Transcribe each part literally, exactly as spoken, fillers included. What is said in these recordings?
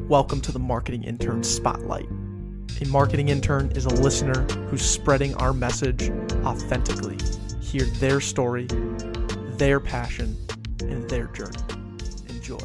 Welcome to the Marketing Intern Spotlight. A marketing intern is a listener who's spreading our message authentically. Hear their story, their passion, and their journey. Enjoy.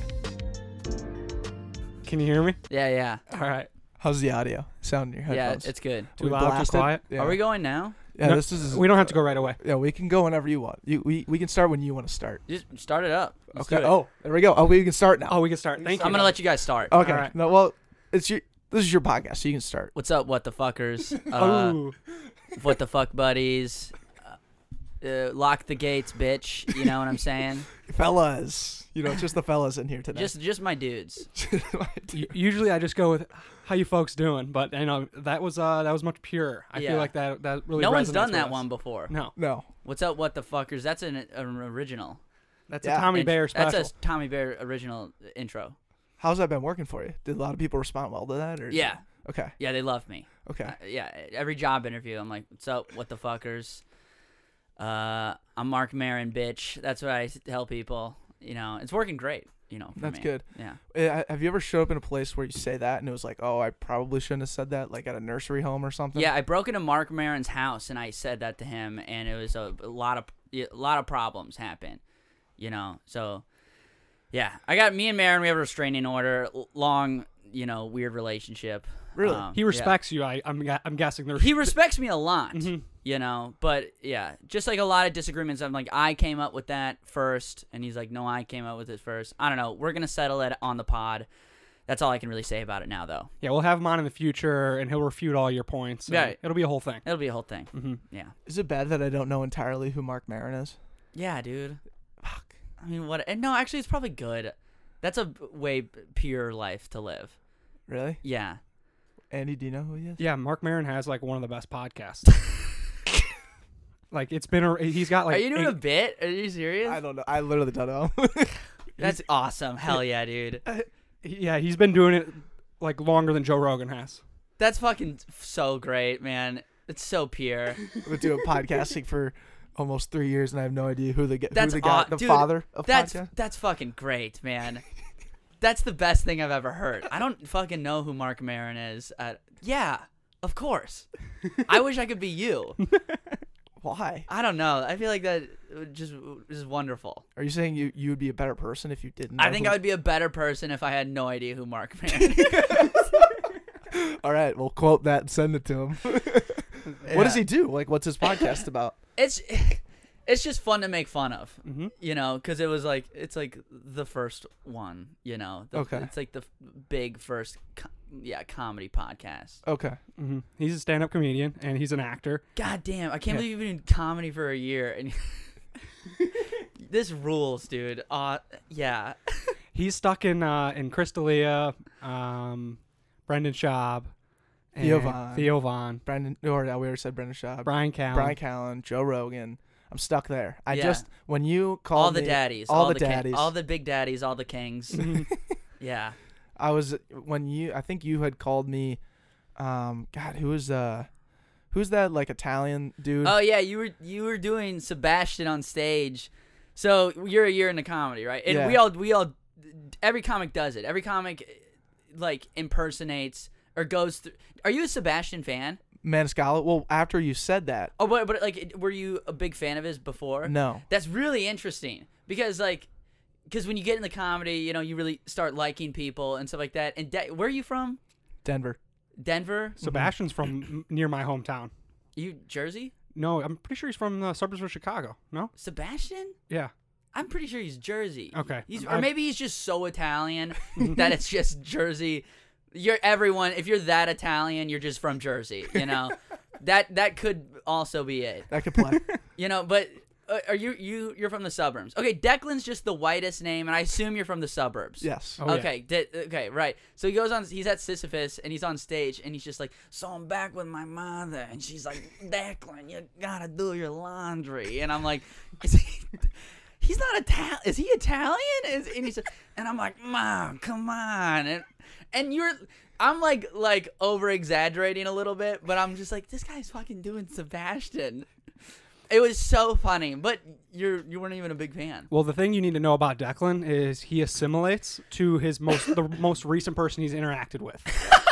Can you hear me? Yeah, yeah. All right. How's the audio sound in your Yeah, headphones? it's good. Too We loud, too blast it? quiet? Yeah. Are we going now? Yeah, No, this is. We don't have to go right away. Yeah, we can go whenever you want. You, we we can start when you want to start. Just start it up. Let's Okay. do it. Oh, there we go. Oh, we can start now. Oh, we can start. Thank you. I'm gonna let you guys start. Okay. All right. No, well, it's your. This is your podcast, so you can start. What's up, what the fuckers? Uh, Oh, what the fuck buddies? Uh, uh, lock the gates, bitch. You know what I'm saying? Fellas, you know, it's just the fellas in here today. Just, just my dudes. U- usually I just go with how you folks doing, but you know that was uh that was much purer. I Yeah. feel like that that really. No one's resonates done with that us. one before. No, no. What's up, what the fuckers? That's an, an original. that's Yeah. a Tommy Int- Bear special. That's a Tommy Bear original intro. How's that been working for you? Did a lot of people respond well to that? Or Yeah, Okay. yeah, they love me. Okay. Uh, yeah, every job interview, I'm like, "What's up, what the fuckers?" Uh, I'm Mark Maron, bitch. That's what I s- tell people. You know, it's working great. You know, for That's me. good. Yeah. Uh, Have you ever showed up in a place where you say that and it was like, oh, I probably shouldn't have said that, like at a nursery home or something? Yeah, I broke into Mark Maron's house and I said that to him, and it was a, a lot of a lot of problems happen. You know, so yeah, I got me and Maron. We have a restraining order, l- long, you know, weird relationship. Really? Um, he yeah. respects you. I I'm gu- I'm guessing there's. He respects me a lot, Mhm. you know, but yeah, just like a lot of disagreements. I'm like, I came up with that first, and he's like, no, I came up with it first. I don't know. We're gonna settle it on the pod. That's all I can really say about it now, though. Yeah, we'll have him on in the future, and he'll refute all your points. and Right. It'll be a whole thing. It'll be a whole thing. hmm Yeah. Is it bad that I don't know entirely who Mark Maron is? Yeah, dude. Fuck. I mean, what? And no, actually, it's probably good. That's a b- way b- pure life to live. Really? Yeah. Andy, do you know who he is? Yeah, Mark Maron has like one of the best podcasts. Like it's been a he's got like Are you doing eight- a bit? Are you serious? I don't know. I literally don't know. That's awesome. Hell yeah, dude. yeah, he's been doing it like longer than Joe Rogan has. That's fucking so great, man. It's so pure. We've been doing podcasting for almost three years, and I have no idea who the, g- who That's the guy, aw- the dude, father of That's podcast. that's fucking great, man. That's the best thing I've ever heard. I don't fucking know who Mark Maron is. Uh, yeah, of course. I wish I could be you. Why? I don't know. I feel like that would just is wonderful. Are you saying you, you would be a better person if you didn't know I think who- I would be a better person if I had no idea who Mark Maron is. All right, we'll quote that and send it to him. What does he do? Like, what's his podcast about? It's it's just fun to make fun of. Mm-hmm. You know, because it was like it's like the first one. You know, the, Okay. It's like the f- big first, co- yeah, comedy podcast. Okay. Mm-hmm. He's a stand-up comedian and he's an actor. God damn, I can't Yeah. believe you've been in comedy for a year and this rules, dude. Uh, yeah. He's stuck in uh, in Crystalia, um, Brendan Schaub, and Theo Von. Theo Von, Brendan, or uh, we already said Brendan Schaub, Brian Callen. Brian Callen, Joe Rogan. I'm stuck there. I Yeah. just, when you called All the me- daddies. all the ki- daddies. all the big daddies. All the kings. Yeah. I was, when you, I think you had called me, um, God, who was, uh, who's that, like, Italian dude? Oh yeah, you were you were doing Sebastian on stage. So you're a year into comedy, right? And Yeah. we all we all every comic does it. Every comic like impersonates or goes through. Are you a Sebastian fan? Maniscalco? Well, after you said that, Oh, but but like, were you a big fan of his before? no. That's really interesting because like, because when you get into comedy, you know, you really start liking people and stuff like that. And De- where are you from? Denver. Denver? Sebastian's from m- near my hometown. You Jersey? No, I'm pretty sure he's from the suburbs of Chicago. No? Sebastian? Yeah. I'm pretty sure he's Jersey. Okay. He's, or I've- maybe he's just so Italian that it's just Jersey. You're everyone. If you're that Italian, you're just from Jersey. You know, that that could also be it. That could play. You know, but uh, are you you you're from the suburbs? Okay, Declan's just the whitest name, and I assume you're from the suburbs. Yes. Oh, yeah. Okay. De- okay. Right. So he goes on. He's at Sisyphus, and he's on stage, and he's just like, "So I'm back with my mother," and she's like, "Declan, you gotta do your laundry," and I'm like, "Is he?" He's not Italian. Is he Italian? Is, and he's, and I'm like, Mom, come on. And and you're, I'm like like over exaggerating a little bit, but I'm just like, this guy's fucking doing Sebastian. It was so funny, but you're you weren't even a big fan. Well, the thing you need to know about Declan is he assimilates to his most the most recent person he's interacted with.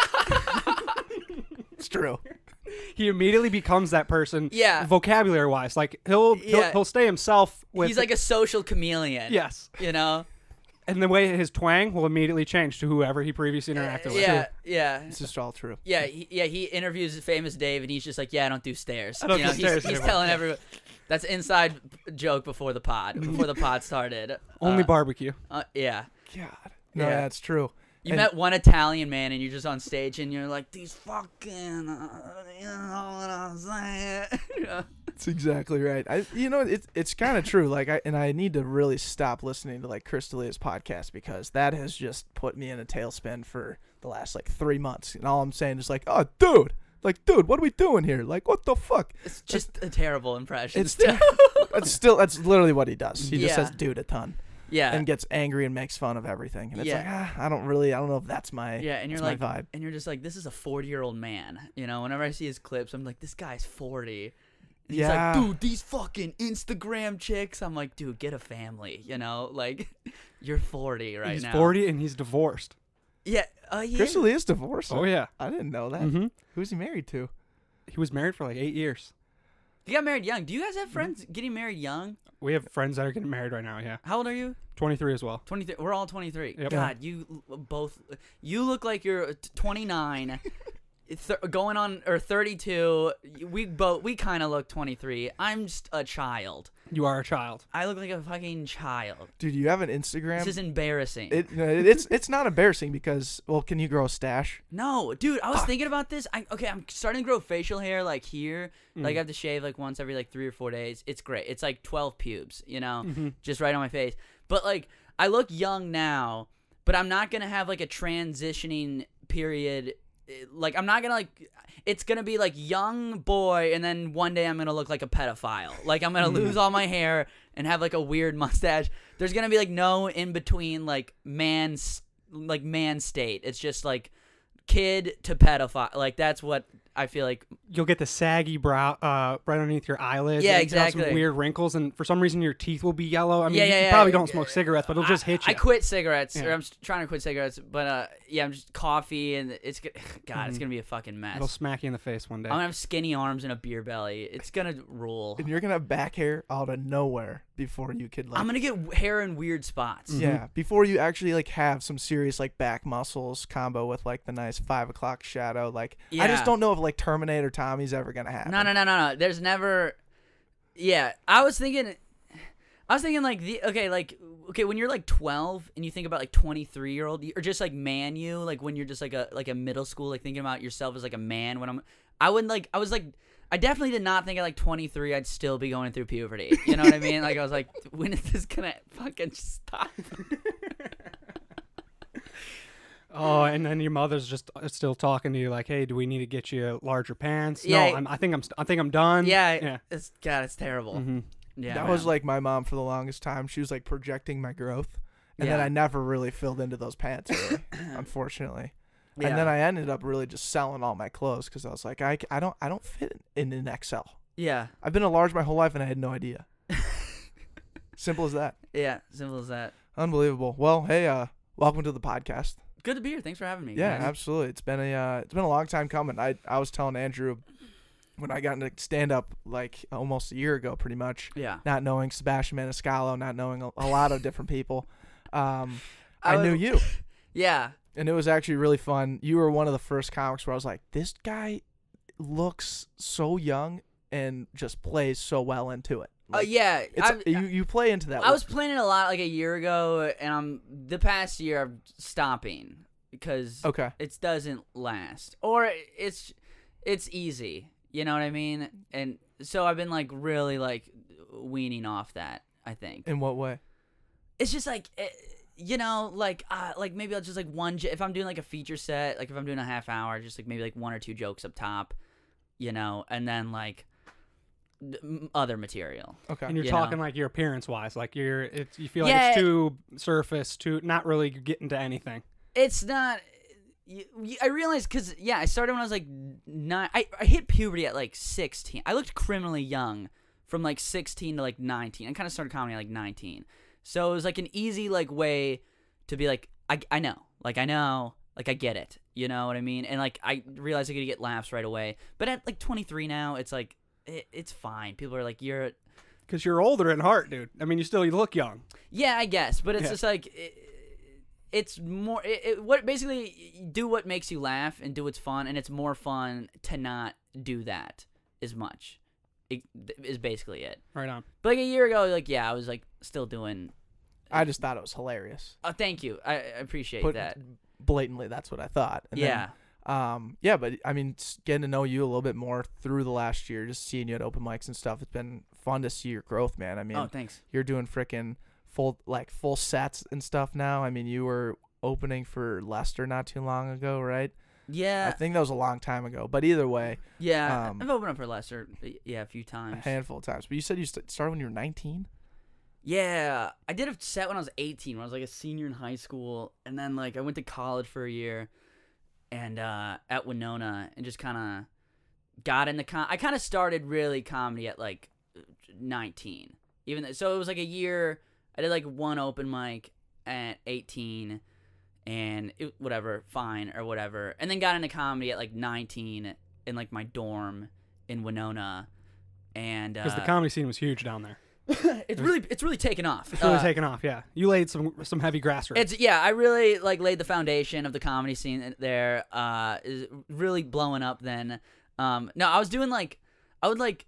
It's true. He immediately becomes that person. Yeah. Vocabulary wise, like he'll he'll, Yeah. he'll stay himself with. He's like a social chameleon. yes, You know. and the way his twang will immediately change to whoever he previously interacted with. Yeah. Yeah. It's just all true. Yeah, he, yeah, he interviews famous Dave, and he's just like, "Yeah, I don't do stairs." I don't you know, do he's, stairs He's anymore. telling everyone. That's inside joke before the pod, before the pod started. Only Uh, barbecue. uh, yeah. God. No, Yeah. that's true. You And- met one Italian man, and you're just on stage, and you're like, "These fucking, uh, you know what I'm saying?" Yeah. That's exactly right. I, you know, it's it's kind of true. Like, I and I need to really stop listening to like Chris D'Elia's podcast because that has just put me in a tailspin for the last like three months. And all I'm saying is like, oh, dude, like, dude, what are we doing here? Like, what the fuck? It's just a terrible impression. It's ter- that's still that's literally what he does. He just Yeah. says dude a ton yeah, and gets angry and makes fun of everything. And it's Yeah. like, ah, I don't really, I don't know if that's my yeah, and you're that's like, my vibe. and you're just like, this is a forty year old man. You know, whenever I see his clips, I'm like, this guy's forty. And he's Yeah. like, dude, these fucking Instagram chicks. I'm like, dude, get a family. You know, like, you're forty right he's now. forty and he's divorced. Yeah. Uh, yeah. Chris D'Elia's divorced. Oh yeah. I didn't know that. Mm-hmm. Who's he married to? He was married for like eight years. He got married young. Do you guys have friends getting married young? We have friends that are getting married right now. Yeah, How old are you? twenty-three as well. twenty-three. We're all twenty-three. Yep. God, you l- both. You look like you're t- twenty-nine. Th- going on or thirty-two. We both. We kind of look twenty-three. I'm just a child. You are a child. I look like a fucking child. Dude, you have an Instagram. This is embarrassing. It, no, it- it's it's not embarrassing because, well, can you grow a stash? No, dude, I was thinking about this. I, okay, I'm starting to grow facial hair like here. Mm. Like I have to shave like once every like three or four days. It's great. It's like twelve pubes, you know, Mhm. just right on my face. But like I look young now, but I'm not gonna have like a transitioning period. Like I'm not gonna like. It's gonna be like young boy, and then one day I'm gonna look like a pedophile. Like I'm gonna lose all my hair and have like a weird mustache. There's gonna be like no in between like man, s- like man state. It's just like kid to pedophile. Like that's what I feel like. You'll get the saggy brow uh, right underneath your eyelids. Yeah, and you'll have exactly. Some weird wrinkles, and for some reason your teeth will be yellow. I mean, Yeah, you yeah, yeah. probably don't smoke cigarettes, but it'll just hit I you. quit cigarettes, Yeah. or I'm s- trying to quit cigarettes, but uh, yeah, I'm just coffee, and it's g- God, it's Mhm. gonna be a fucking mess. It'll smack you in the face one day. I'm gonna have skinny arms and a beer belly. It's gonna rule. And you're gonna have back hair out of nowhere before you could like. I'm gonna get w- hair in weird spots. Mm. yeah, before you actually like have some serious like back muscles combo with like the nice five o'clock shadow. Like I Yeah. just don't know if like Terminator Tommy's ever gonna happen. No, no, no, no, no. There's never. Yeah, I was thinking. I was thinking like the okay, like okay, when you're like twelve and you think about like twenty-three year old or just like man you like when you're just like a like a middle school like thinking about yourself as like a man when I'm I wouldn't like I was like I definitely did not think at like twenty-three I'd still be going through puberty. You know what I mean? Like I was like, when is this gonna fucking stop? Oh, and then your mother's just uh, still talking to you like, "Hey, do we need to get you larger pants?" Yeah. No, I'm, I think I'm. st- I think I'm done. Yeah, Yeah. it's God, it's terrible. hmm Yeah, that man. was like my mom for the longest time. She was like projecting my growth, and then Yeah. I never really filled into those pants, really, unfortunately. Yeah. And then I ended up really just selling all my clothes because I was like, I, I don't I don't fit in an X L. yeah, I've been a large my whole life and I had no idea. Simple as that. yeah, simple as that. Unbelievable. Well, hey, uh, welcome to the podcast. Good to be here. Thanks for having me. Yeah, guys. absolutely. It's been a uh, it's been a long time coming. I I was telling Andrew when I got into stand up like almost a year ago, pretty much, Yeah. not knowing Sebastian Maniscalco, not knowing a, a lot of different people. Um, I I, was- knew you, Yeah. and it was actually really fun. You were one of the first comics where I was like, this guy looks so young and just plays so well into it. Uh, Like, yeah. it's, I've- you you play into that. I was with- playing it a lot like a year ago, and I'm the past year I'm stopping because okay. it doesn't last, or it's it's easy. You know what I mean? And so I've been like really like weaning off that. I think In what way? it's just like. It, you know, like, uh, like maybe I'll just like one. j- If I'm doing like a feature set, like if I'm doing a half hour, just like maybe like one or two jokes up top, you know, and then like d- m- other material. Okay. And you're You talking know. like your appearance wise, like you're. It's you feel Yeah. like it's too surface, too not really getting to anything. It's not. y- y- I realized because yeah, I started when I was like nine. I, I hit puberty at like sixteen. I looked criminally young from like sixteen to like nineteen. I kind of started comedy at like nineteen. So it was like an easy like way to be like, I, I know. Like, I know. Like, I get it. You know what I mean? And like, I realized I could get laughs right away. But at like twenty-three now, it's like, it, it's fine. People are like, you're... Because you're older in heart, dude. I mean, you still you look young. Yeah, I guess. But it's Yeah. just like... It, it's more... It, it, what basically, do what makes you laugh and do what's fun. And it's more fun to not do that as much. It, is basically it. Right on. But like a year ago, like, yeah, I was like still doing... I just thought it was hilarious. Oh, thank you. I, I appreciate Put, that. Blatantly, that's what I thought. And Yeah. Then, um. Yeah, but I mean, s- getting to know you a little bit more through the last year, just seeing you at open mics and stuff, it's been fun to see your growth, man. I mean, Oh, thanks. you're doing freaking full like full sets and stuff now. I mean, you were opening for Lester not too long ago, right? I Yeah. think that was a long time ago. But either way, Yeah. um, I've opened up for Lester, yeah, a few a times. handful of times. But you said you st- started when you were nineteen. Yeah. I did a set when I was eighteen, when I was like a senior in high school. And then like I went to college for a year and uh, at Winona and just kind of got into com- I kind of started really comedy at like nineteen. Even th- so it was like a year. I did like one open mic at eighteen and it, whatever, fine or whatever. And then got into comedy at like nineteen in like my dorm in Winona. And Because uh, the comedy scene was huge down there. it's really it's really taken off. It's really Uh, taken off, yeah. You laid some some heavy grass roots. It's yeah, I really like laid the foundation of the comedy scene there. Uh, is really blowing up. Then, um, no, I was doing like, I would like,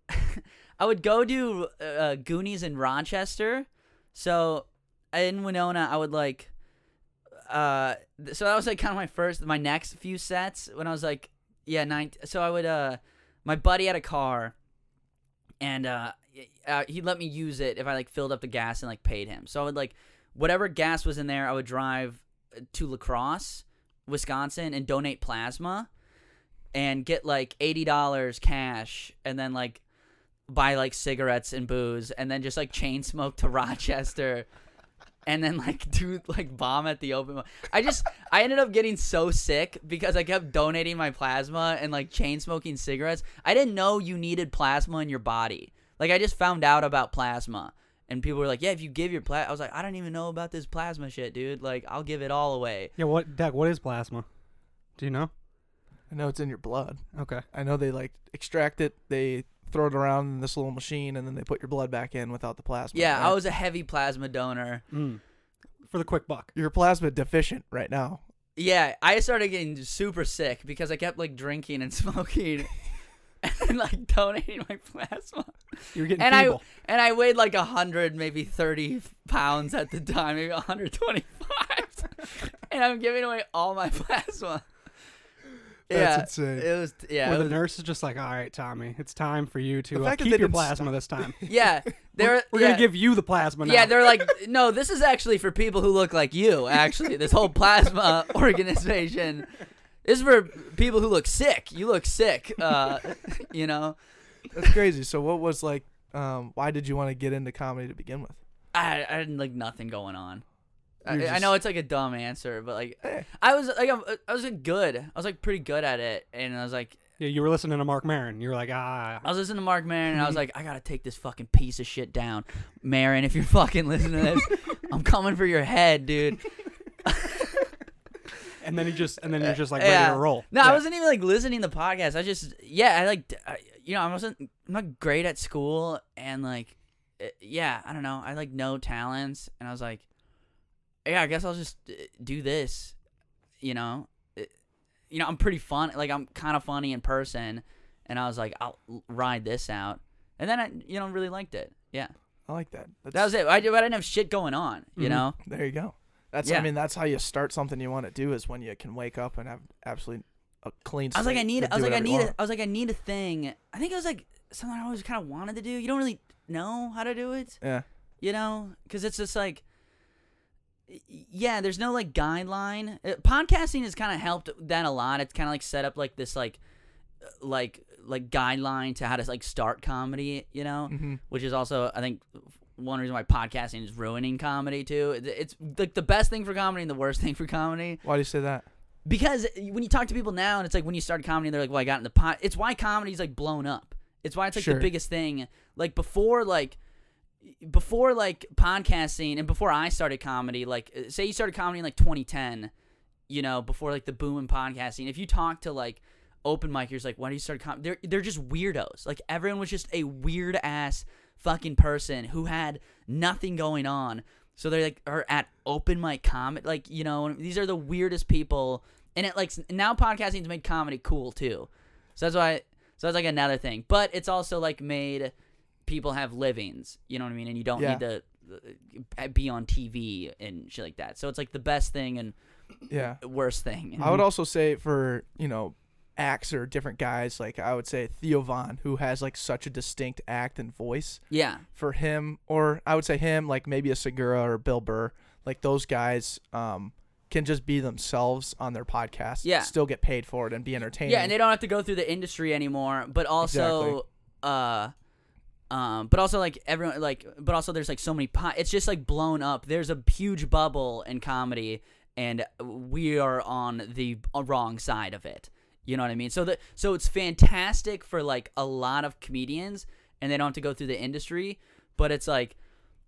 I would go do uh, Goonies in Rochester. So in Winona, I would like, uh, th- so that was like kind of my first, my next few sets when I was like, yeah, nine. So I would, uh, my buddy had a car, and uh. Uh, he'd let me use it if I like filled up the gas and like paid him. So I would like whatever gas was in there, I would drive to La Crosse, Wisconsin, and donate plasma, and get like eighty dollars cash, and then like buy like cigarettes and booze, and then just like chain smoke to Rochester, and then like do like bomb at the open. I just I ended up getting so sick because I kept donating my plasma and like chain smoking cigarettes. I didn't know you needed plasma in your body. Like, I just found out about plasma, and people were like, yeah, if you give your plasma, I was like, I don't even know about this plasma shit, dude. Like, I'll give it all away. Yeah, what, Dak, what is plasma? Do you know? I know it's in your blood. Okay. I know they like extract it, they throw it around in this little machine, and then they put your blood back in without the plasma. Yeah, right? I was a heavy plasma donor. Mm. For the quick buck. You're plasma deficient right now. Yeah, I started getting super sick because I kept, like, drinking and smoking and, like, donating my plasma. You were getting And feeble. I and I weighed, like, one hundred, maybe thirty pounds at the time, maybe one hundred twenty-five. And I'm giving away all my plasma. That's yeah, insane. It was, yeah. Where it the was- nurse is just like, all right, Tommy, it's time for you The to uh, fact that keep they your didn't plasma this time. Yeah, they're We're yeah. going to give you the plasma now. Yeah, they're like, no, this is actually for people who look like you, actually. This whole plasma organization is for people who look sick. You look sick, uh, you know? That's crazy. So what was like, um, why did you want to get into comedy to begin with? I, I had, like, nothing going on. I, You're I just- know it's, like, a dumb answer, but, like, Hey. I was, like, I'm- I was, like, good. I was, like, pretty good at it, and I was, like, Yeah, you were listening to Mark Maron. You were like, ah. I was listening to Mark Maron, and I was like, I gotta take this fucking piece of shit down. Maron, if you're fucking listening to this, I'm coming for your head, dude. And then he just, and then you're just like Yeah. ready to roll. No, Yeah. I wasn't even like listening to podcasts. I just, yeah, I like, I, you know, I wasn't, I'm not great at school, and like, uh, yeah, I don't know, I like no talents, and I was like, yeah, I guess I'll just uh, do this, you know, Uh, you know, I'm pretty fun, like I'm kind of funny in person, and I was like, I'll l- ride this out, and then I, you know, really liked it. Yeah, I like that. That's, that was it. I, did- I didn't have shit going on, you Mhm. know. There you go. That's Yeah. I mean that's how you start something you want to do is when you can wake up and have absolutely a clean. I was like, I slate need. to I was do like, I whatever you need. want. A, I was like, I need a thing. I think it was like something I always kind of wanted to do. You don't really know how to do it, Yeah. you know, because it's just like, y- yeah, there's no like guideline. Uh, Podcasting has kind of helped that a lot. It's kind of like set up like this like, uh, like like guideline to how to like start comedy, you know, Mm-hmm. which is also I think one reason why podcasting is ruining comedy too. It- It's like the best thing for comedy and the worst thing for comedy. Why do you say that? Because when you talk to people now, and it's like when you start comedy, they're like, "Well, I got in the pot." It's why comedy's like blown up. It's why it's like Sure. the biggest thing. Like before, like before like podcasting and before I started comedy, like uh, say you started comedy in like twenty ten, you know, before like the boom in podcasting. If you talk to like open micers, like, why do you start comedy? They're they're just weirdos. Like everyone was just a weird ass fucking person who had nothing going on. So they're like are at open mic comedy, like, you know, these are the weirdest people. And it like now podcasting's made comedy cool too. So that's why. So that's like another thing. But it's also like made people have livings. You know what I mean? And you don't Yeah. need to uh, be on T V and shit like that. So it's like the best thing and Yeah. worst thing. I would also say for, you know, acts or different guys, like I would say Theo Von, who has like such a distinct act and voice. Yeah. For him, or I would say him, like maybe a Segura or Bill Burr, like those guys um, can just be themselves on their podcast, Yeah. still get paid for it and be entertaining. Yeah, and they don't have to go through the industry anymore. But also, uh, um, but also like everyone, like, but also there's like so many. Po- it's just like blown up. There's a huge bubble in comedy, and we are on the wrong side of it. You know what I mean? So that so it's fantastic for like a lot of comedians, and they don't have to go through the industry. But it's like,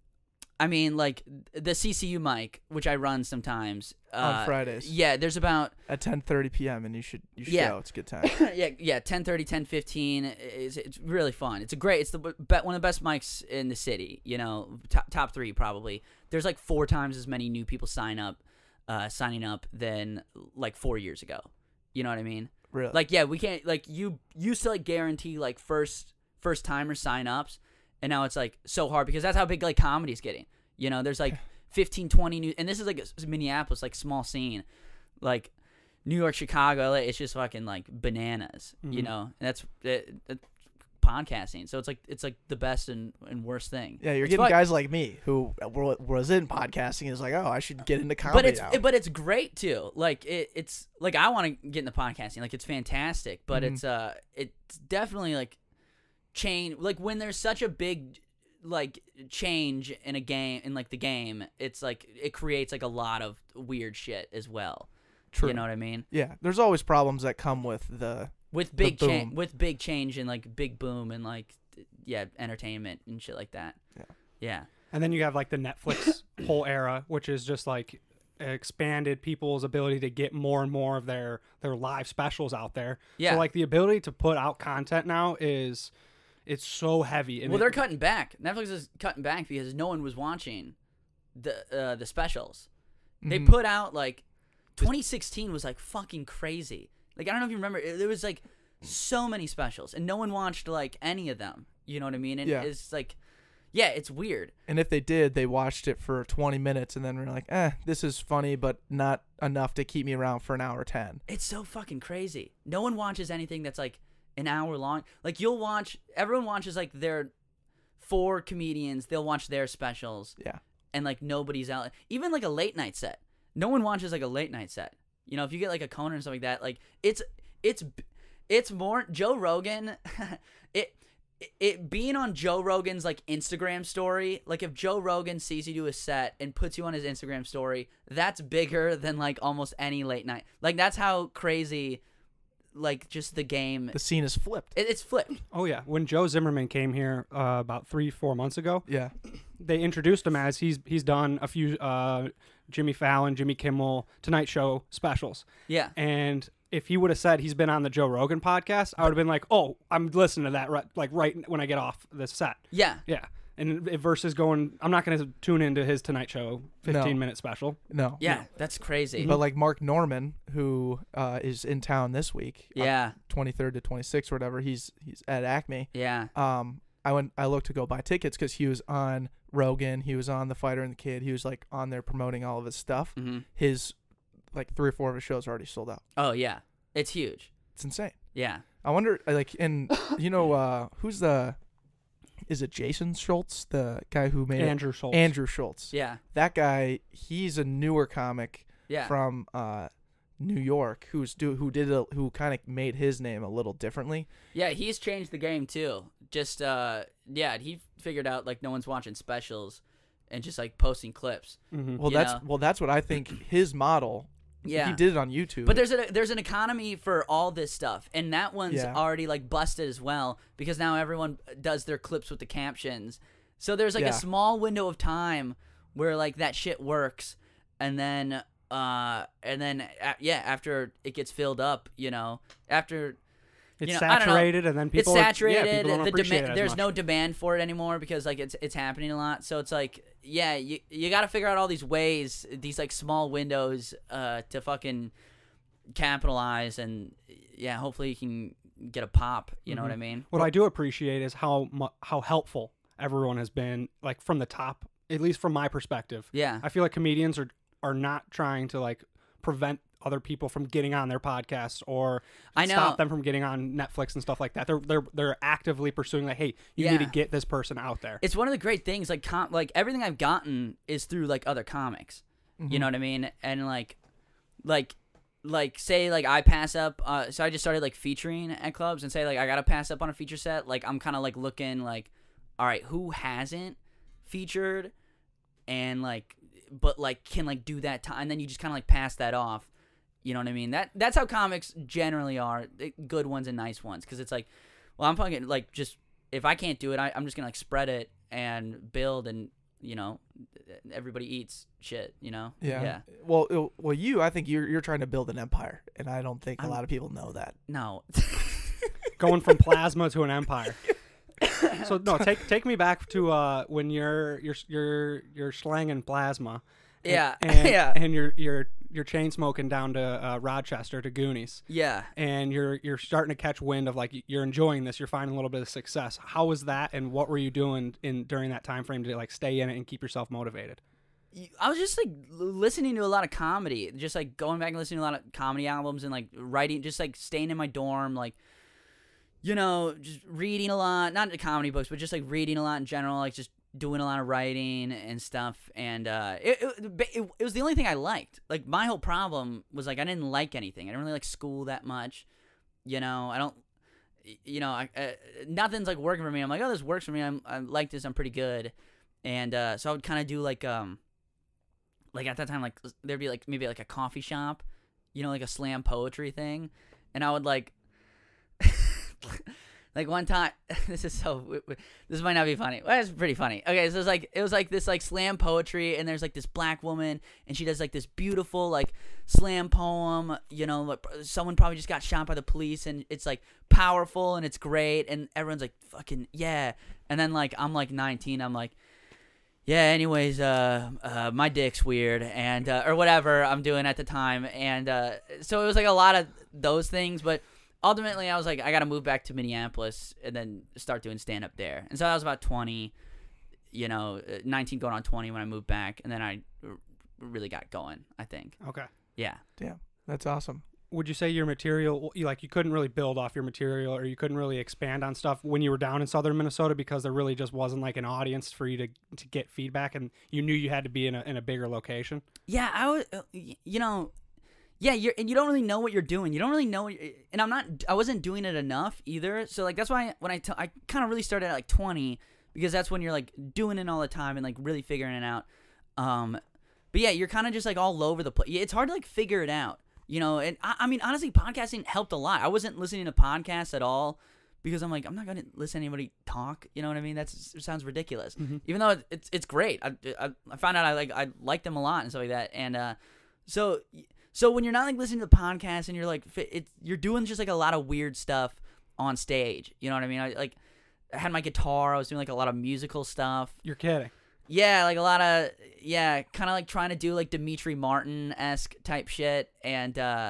I mean, like the C C U mic, which I run sometimes uh, on Fridays. Yeah, there's about At ten thirty p.m. and you should you should Yeah. go. It's a good time. yeah, yeah, ten thirty, ten fifteen is it's really fun. It's a great. It's the be- one of the best mics in the city. You know, top top three probably. There's like four times as many new people sign up, uh, signing up than like four years ago. You know what I mean? Really? Like, yeah, we can't like you used to like guarantee like first first timer sign ups, and now it's like so hard because that's how big like comedy's getting. You know, there's like fifteen, twenty new, and this is like a, Minneapolis, like small scene, like New York, Chicago, L A, it's just fucking like bananas. You Mhm. know, and that's it, it, podcasting. So it's like it's like the best and, and worst thing. Yeah, you're It's getting fuck- guys like me who were, was in podcasting and is like, oh, I should get into comedy But it's now. it- but it's great too. Like it, it's like I want to get into podcasting. Like it's fantastic. But Mhm. it's uh it's definitely like change. Like when there's such a big like change in a game in like the game, it's like it creates like a lot of weird shit as well. True. You know what I mean? Yeah, there's always problems that come with the. With big boom. change, with big change and like big boom and like yeah, entertainment and shit like that. Yeah. Yeah. And then you have like the Netflix whole era, which is just like expanded people's ability to get more and more of their their live specials out there. Yeah. So like the ability to put out content now is it's so heavy. And Well, it- they're cutting back. Netflix is cutting back because no one was watching the uh, the specials. They Mhm. put out like twenty sixteen was like fucking crazy. Like I don't know if you remember, it- there was like so many specials and no one watched like any of them. You know what I mean? And Yeah. it's like, yeah, it's weird. And if they did, they watched it for twenty minutes and then were like, eh, this is funny, but not enough to keep me around for an hour ten. It's so fucking crazy. No one watches anything that's like an hour long. Like you'll watch, everyone watches like their four comedians. They'll watch their specials. Yeah. And like nobody's out. Even like a late night set. No one watches like a late night set. You know, if you get like a Conan and stuff like that, like it's it's it's more Joe Rogan. it, it it being on Joe Rogan's like Instagram story. Like if Joe Rogan sees you do a set and puts you on his Instagram story, that's bigger than like almost any late night. Like that's how crazy. Like just the game. The scene is flipped. It, it's flipped. Oh yeah, when Joe Zimmerman came here uh, about three, four months ago, Yeah. they introduced him as he's he's done a few uh, Jimmy Fallon, Jimmy Kimmel, Tonight Show specials, Yeah. and if he would have said he's been on the Joe Rogan podcast, I would have been like, oh, I'm listening to that right, like right when I get off this set. Yeah. Yeah, and it- versus going, I'm not going to tune into his Tonight Show fifteen minute special. No. Yeah. That's crazy. But like Mark Norman, who uh, is in town this week, Yeah. twenty-third to twenty-sixth or whatever, he's he's at Acme. Yeah. Um, I went, I looked to go buy tickets because he was on Rogan, he was on The Fighter and the Kid, he was like on there promoting all of his stuff. hmm His like three or four of his shows are already sold out. Oh yeah. It's huge. It's insane. Yeah. I wonder, like, and you know, uh, who's the? Is it Jason Schultz, the guy who made Andrew Schultz. it? Andrew Schultz. Yeah. That guy, he's a newer comic Yeah. from uh, New York, who's do who did a, who kind of made his name a little differently. Yeah, he's changed the game too. Just uh yeah, he figured out like no one's watching specials and just like posting clips. Mhm. Well, You that's know? well, that's what I think his model Yeah. He did it on YouTube. But there's a there's an economy for all this stuff, and that one's Yeah. already like busted as well because now everyone does their clips with the captions. So there's like Yeah. a small window of time where like that shit works, and then uh and then uh, yeah, after it gets filled up, you know, after It's you know, I don't know. saturated, and then people it's are- saturated. Yeah, people don't the appreciate demand it as there's much. no demand for it anymore because like it's it's happening a lot. So it's like yeah, you you got to figure out all these ways, these like small windows uh to fucking capitalize, and yeah, hopefully you can get a pop. You know Mhm. what I mean? What I do appreciate is how mu- how helpful everyone has been, like from the top, at least from my perspective. Yeah. I feel like comedians are are not trying to like prevent other people from getting on their podcasts or I know. stop them from getting on Netflix and stuff like that. They're they're they're actively pursuing like, hey, you need to Yeah. get this person out there. It's one of the great things. Like com- like everything I've gotten is through like other comics. You know what I mean? And like, like, like say like I pass up. Uh, so I just started like featuring at clubs and say like I gotta pass up on a feature set. Like I'm kind of like looking like, all right, who hasn't featured, and like, but like can like do that time, and then you just kind of like pass that off. You know what I mean? That that's how comics generally are, eh, good ones and nice ones. Because it's like, well, I'm fucking like just if I can't do it, I, I'm just gonna like spread it and build, and you know, everybody eats shit. You know? Yeah. Yeah. Well, it- well, you, I think you're you're trying to build an empire, and I don't think a I'm- lot of people know that. No. Going from plasma to an empire. So no, take take me back to uh, when you're you're you're you're slanging plasma. and- Yeah, and, yeah. and you're you're you're chain smoking down to uh, Rochester to Goonies, Yeah. and you're you're starting to catch wind of like you're enjoying this, you're finding a little bit of success. How was that, and what were you doing in during that time frame to like stay in it and keep yourself motivated? You- I was just like l- listening to a lot of comedy, just like going back and listening to a lot of comedy albums and like writing, just like staying in my dorm, like, you know, just reading a lot, not the comedy books, but just like reading a lot in general, like just doing a lot of writing and stuff. And uh, it, it, it, it was the only thing I liked. Like my whole problem was like I didn't like anything. I didn't really like school that much. You know, I don't, you know, I, uh, nothing's like working for me. I'm like, oh, this works for me. I'm, I like this. I'm pretty good. And uh, so I would kind of do like, um, like at that time, like there'd be like maybe like a coffee shop, you know, like a slam poetry thing. And I would like, like one time, this is so, this might not be funny. Well, it's pretty funny. Okay, so it's like, it was like this like slam poetry, and there's like this black woman, and she does like this beautiful like slam poem, you know, like someone probably just got shot by the police, and it's like powerful, and it's great, and everyone's like, fucking, yeah. And then like, I'm like nineteen, I'm like, yeah, anyways, uh, uh, my dick's weird, and, uh, or whatever I'm doing at the time, and, uh, so it was like a lot of those things, but ultimately, I was like, I got to move back to Minneapolis and then start doing stand-up there. And so I was about twenty, you know, nineteen going on twenty when I moved back. And then I r- really got going, I think. Okay. Yeah. Damn, that's awesome. Would you say your material, you like you couldn't really build off your material, or you couldn't really expand on stuff when you were down in southern Minnesota because there really just wasn't like an audience for you to to get feedback, and you knew you had to be in a in a bigger location? Yeah, I was, uh, y- you know, yeah, you're, and you don't really know what you're doing. You don't really know, what you- and I'm not, I wasn't doing it enough either. So, like, that's why when I, t- I kind of really started at, like, twenty, because that's when you're, like, doing it all the time and, like, really figuring it out. Um, but, yeah, you're kind of just, like, all over the place. It's hard to, like, figure it out, you know? And, I, I mean, honestly, podcasting helped a lot. I wasn't listening to podcasts at all because I'm like, I'm not going to listen to anybody talk, you know what I mean? That's, it sounds ridiculous. Mm-hmm. Even though it, it's it's great. I, I, I found out I, like, I like them a lot and stuff like that. And, uh, so... So when you're not like listening to the podcast and you're like, it's you're doing just like a lot of weird stuff on stage. You know what I mean? I like I had my guitar. I was doing like a lot of musical stuff. You're kidding. Yeah, like a lot of yeah, kind of like trying to do like Dimitri Martin esque type shit, and uh,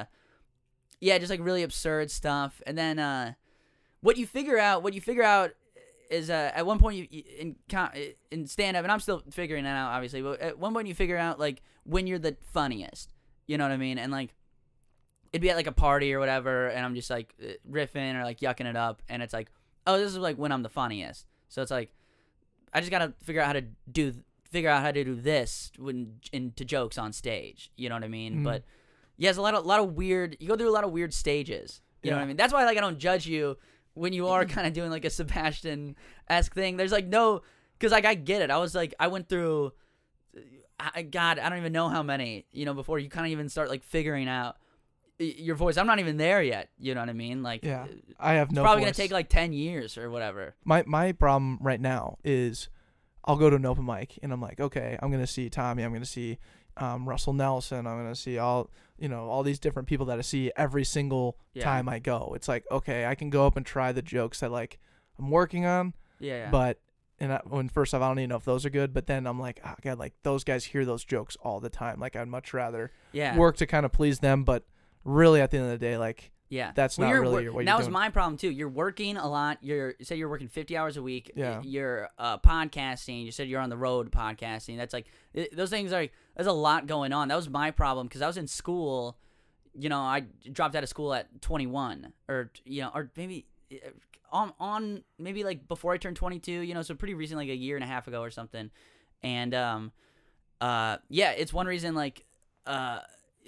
yeah, just like really absurd stuff. And then uh, what you figure out, what you figure out is uh, at one point you you- in co- in stand up, and I'm still figuring that out, obviously. But at one point you figure out like when you're the funniest. You know what I mean? And, like, it'd be at, like, a party or whatever, and I'm just, like, riffing or, like, yucking it up, and it's like, oh, this is, like, when I'm the funniest. So it's like, I just gotta figure out how to do, figure out how to do this when, into jokes on stage. You know what I mean? Mhm. But, yeah, it's a lot of, lot of weird, you go through a lot of weird stages. You know Yeah. what I mean? That's why, like, I don't judge you when you are kind of doing, like, a Sebastian-esque thing. There's, like, no, because, like, I get it. I was, like, I went through... I, God, I don't even know how many. You know, before you kind of even start like figuring out your voice. I'm not even there yet. You know what I mean? Like, Yeah, I have no. It's probably voice. gonna take like ten years or whatever. My my problem right now is, I'll go to an open mic and I'm like, okay, I'm gonna see Tommy. I'm gonna see um, Russell Nelson. I'm gonna see all you know all these different people that I see every single Yeah. time I go. It's like, okay, I can go up and try the jokes that like I'm working on, Yeah. yeah. but. And I, when first off, I don't even know if those are good, but then I'm like, oh God, like those guys hear those jokes all the time. Like I'd much rather yeah. work to kind of please them, but really at the end of the day, like Yeah, that's well, not you're really wor- what that you're was doing. my problem too. You're working a lot. You're you say you're working fifty hours a week. Yeah. You're uh, podcasting. You said you're on the road podcasting. That's like it, those things are. There's a lot going on. That was my problem because I was in school. You know, I dropped out of school at twenty-one, or you know, or maybe on on maybe like before I turned twenty-two. You know, so pretty recent, like a year and a half ago or something. And um, uh, yeah, it's one reason like uh.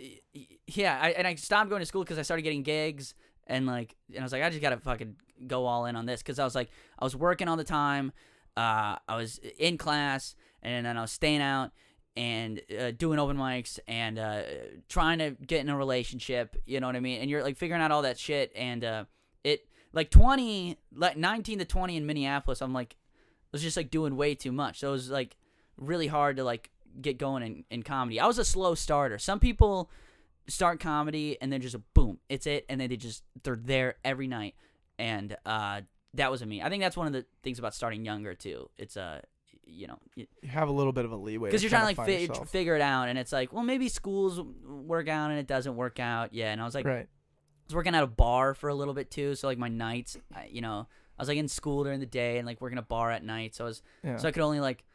Yeah, I, and I stopped going to school because I started getting gigs, and like, and I was like, I just gotta fucking go all in on this because I was like, I was working all the time, uh, I was in class, and then I was staying out and uh, doing open mics and uh, trying to get in a relationship, you know what I mean? And you're like figuring out all that shit, and uh, it like twenty, like nineteen to twenty in Minneapolis, I'm like, was just like doing way too much, so it was like really hard to like get going in, in comedy. I was a slow starter. Some people start comedy and then just boom, it's it, and then they just they're there every night, and uh that wasn't me. I think that's one of the things about starting younger too. It's uh you know You have a little bit of a leeway because you're trying to like fi- fi- figure it out, and it's like, well, maybe schools work out and it doesn't work out. Yeah, and I was like, right. I was working at a bar for a little bit too, so like my nights, I- you know, I was like in school during the day and like working a bar at night, so I was Yeah. so I could only like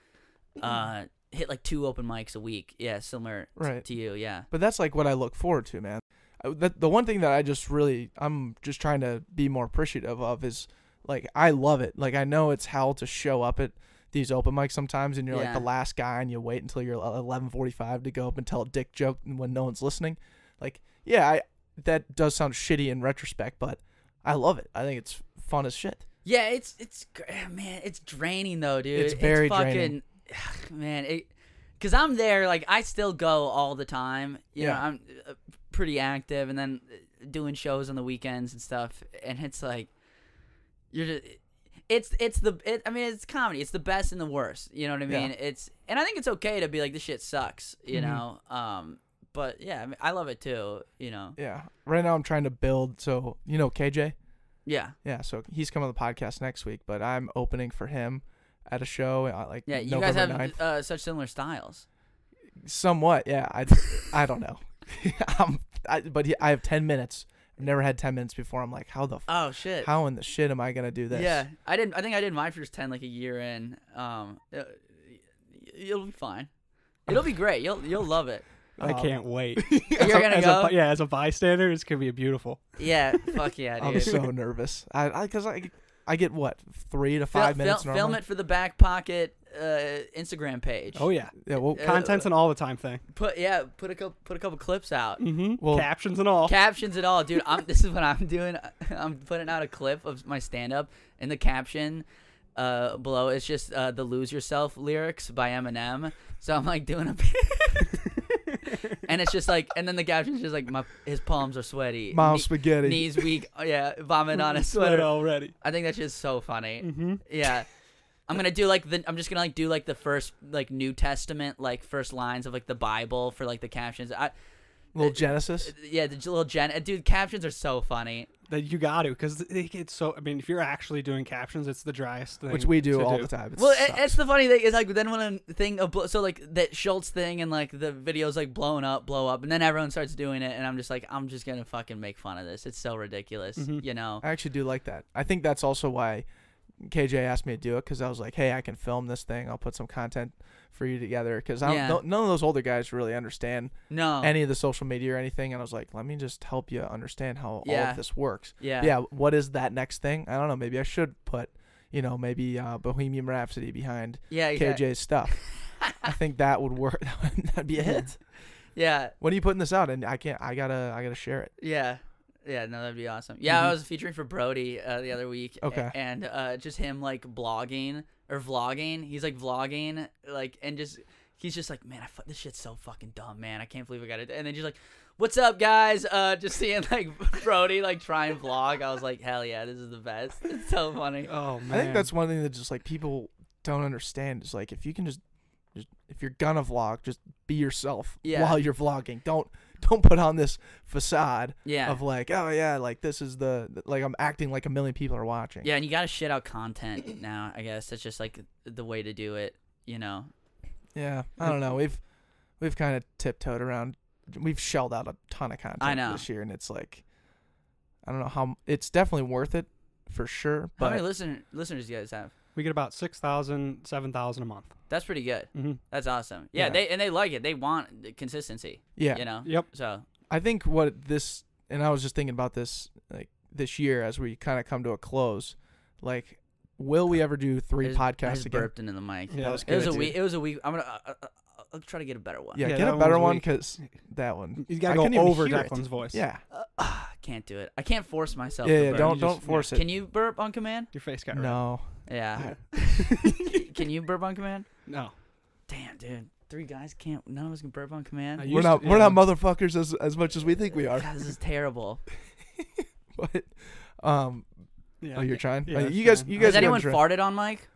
uh hit like two open mics a week. Yeah, similar t- Right. to you. Yeah. But that's like what I look forward to, man. I, that, the one thing that I just really, I'm just trying to be more appreciative of is, like, I love it. Like, I know it's hell to show up at these open mics sometimes, and you're like Yeah. the last guy, and you wait until you're eleven forty-five to go up and tell a dick joke when no one's listening. Like, yeah, I that does sound shitty in retrospect, but I love it. I think it's fun as shit. Yeah, it's it's gr- man, it's draining though, dude. It's very fucking, draining. man. It, Cause I'm there, like I still go all the time. You Yeah. know, I'm uh, pretty active, and then doing shows on the weekends and stuff. And it's like, you're just, it's it's the, it, I mean, it's comedy. It's the best and the worst. You know what I mean? Yeah. It's, and I think it's okay to be like, this shit sucks. You Mhm. know, um, but yeah, I, mean, I love it too. You know, Yeah. Right now I'm trying to build, so, you know, K J? yeah, Yeah, so he's coming on the podcast next week, but I'm opening for him at a show, uh, like yeah. You November guys have ninth. uh, such similar styles. Somewhat, yeah. I, I don't know. um, I, but he, I have ten minutes. I've never had ten minutes before. I'm like, how the, f- Oh shit. how in the shit am I gonna do this? Yeah, I didn't. I think I did my first ten like a year in. Um, uh, you'll be fine. It'll be great. You'll you'll love it. I Um, can't wait. You're gonna as go. A, yeah, as a bystander, it's gonna be beautiful. Yeah, fuck yeah, dude. I'm so nervous. I, I, cause I, I get what three to Fil- five fil- minutes film normally. it for the back pocket uh, Instagram page. Oh yeah, Yeah, well, Uh, content's an all the time thing. Put yeah, put a couple put a couple clips out. Mm-hmm. Well- Captions and all. Captions and all, dude. I'm this is what I'm doing. I'm putting out a clip of my stand up, and the caption uh, below is just uh, the "Lose Yourself" lyrics by Eminem. So I'm like doing a. And it's just like, and then the caption's just like, my his palms are sweaty, Mom knee- spaghetti. knees weak, oh, yeah, vomit on a Sweat sweater. already. I think that's just so funny. Mm-hmm. Yeah, I'm gonna do like the, I'm just gonna like do like the first like New Testament like first lines of like the Bible for like the captions. I, Little Genesis. yeah, the little gen, dude, captions are so funny. That you got to, because they get so. I mean, if you're actually doing captions, it's the driest thing. Which we do to all do. the time. It Well, it, sucks. it's the funny thing is like then when a thing of blo- so like that Schultz thing and like the videos like blowing up, blow up, and then everyone starts doing it, and I'm just like, I'm just gonna fucking make fun of this. It's so ridiculous, Mhm. you know. I actually do like that. I think that's also why K J asked me to do it, because I was like, hey, I can film this thing. I'll put some content for you together, because Yeah. none of those older guys really understand No. any of the social media or anything. And I was like, let me just help you understand how all Yeah. of this works. yeah. Yeah. What is that next thing? I don't know. Maybe I should put, you know, maybe uh, Bohemian Rhapsody behind Yeah. K Exactly. J's stuff. I think that would work. That'd be a hit. Yeah. When are you putting this out? And I can't. I gotta. I gotta share it. Yeah. Yeah, no, that'd be awesome. Yeah, Mhm. I was featuring for Brody uh, the other week. a- Okay. And uh, just him like blogging or vlogging. He's like vlogging, like, and just he's just like, man, I fu- this shit's so fucking dumb, man. I can't believe I got it. And then just like, what's up, guys? Uh, just seeing like Brody like try and vlog. I was like, hell yeah, this is the best. It's so funny. Oh man. I think that's one thing that just like people don't understand is like if you can just, just if you're gonna vlog, just be yourself Yeah. while you're vlogging. Don't don't put on this facade Yeah. of like, oh yeah, like this is the like I'm acting like a million people are watching. Yeah, and you gotta shit out content now. I guess that's just like the way to do it. You know. Yeah, I don't know. We've we've kind of tiptoed around. We've shelled out a ton of content I know. this year, and it's like, I don't know how. It's definitely worth it, for sure. How But many listener, listeners do you guys have? we get about six thousand, seven thousand a month. That's pretty good. Mm-hmm. That's awesome. Yeah, Yeah. they and they like it. They want the consistency. yeah, You know. Yep. So I think what this, and I was just thinking about this like this year as we kind of come to a close. Like, will we ever do three I just, I podcasts just again? burped into the mic. Yeah. That was It was good, a dude. week. It was a week. I'm gonna. Uh, uh, uh, I'll try to get a better one. Yeah, Yeah, get that a one better was one weak. because that one. You I gotta couldn't go even over hear it. Declan's voice. Yeah, Uh, can't do it. I can't force myself. yeah, to yeah. burp. Don't You don't just- force it. Can you burp on command? Your face got red. No. Yeah. Can you burp on command? No. Damn, dude. Three guys can't. None of us can burp on command. I We're used not to- we're yeah. not motherfuckers as as much as we think we are. God, this is terrible. But um, Yeah. oh, you're trying. Yeah, Uh, it's you guys, fine. you guys. Has go anyone and try. farted on mic?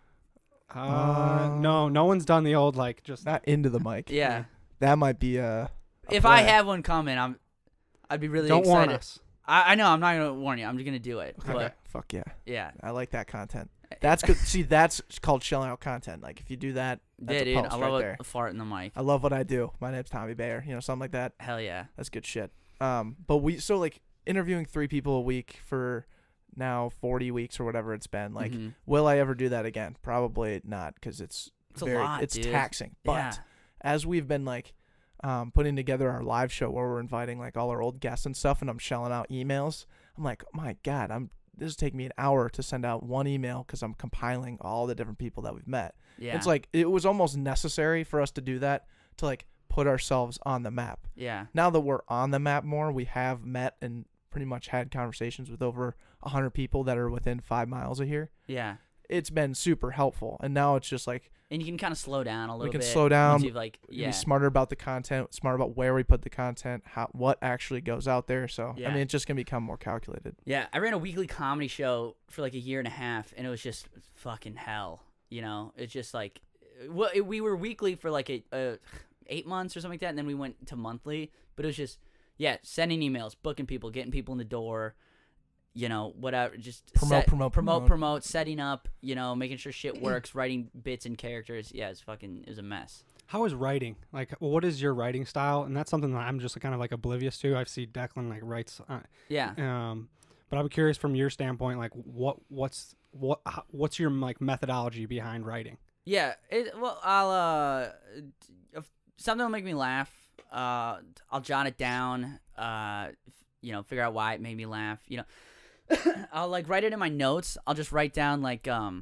Uh, no, no one's done the old like just. Not into the mic. Yeah. That might be a. a If I play. have one coming, I'm. I'd be really Don't excited. warn us. I, I know. I'm not gonna warn you. I'm just gonna do it. Okay. But Fuck yeah. yeah. I like that content. That's good. See, that's called shelling out content. Like if you do that, that's Yeah, a dude. post I right love a, there. a fart in the mic. I love what I do. My name's Tommy Bayer. You know, something like that. Hell yeah. That's good shit. Um, but we so like interviewing three people a week for now forty weeks or whatever it's been. Like, Mhm. will I ever do that again? Probably not, because it's It's a very lot, it's dude. taxing. But Yeah. as we've been like um, putting together our live show where we're inviting like all our old guests and stuff, and I'm shelling out emails, I'm like, oh my god, I'm this is taking me an hour to send out one email because I'm compiling all the different people that we've met. Yeah. It's like it was almost necessary for us to do that to like put ourselves on the map. Yeah. Now that we're on the map more, we have met and pretty much had conversations with over one hundred people that are within five miles of here. Yeah. It's been super helpful. And now it's just like And you can kind of slow down a little we can bit. slow down, Once you've like, we can yeah. be smarter about the content, smart about where we put the content, how what actually goes out there. So, Yeah. I mean, it's just going to become more calculated. Yeah, I ran a weekly comedy show for like a year and a half, and it was just fucking hell. You know, it's just like, well, it, we were weekly for like a, a eight months or something like that, and then we went to monthly. But it was just, yeah, sending emails, booking people, getting people in the door, you know, whatever, just Promote, set- promote, promote, promote. promote, setting up, you know, making sure shit works, writing bits and characters. Yeah, it's fucking, it was a mess. How is writing? Like, what is your writing style? And that's something that I'm just kind of like oblivious to. I see Declan like writes. Uh, Yeah. um, but I'm curious from your standpoint, like what what's what how, what's your like methodology behind writing? Yeah, it, well, I'll uh, if something will make me laugh. Uh, I'll jot it down. Uh, you know, figure out why it made me laugh. You know, I'll like write it in my notes. I'll just write down like um,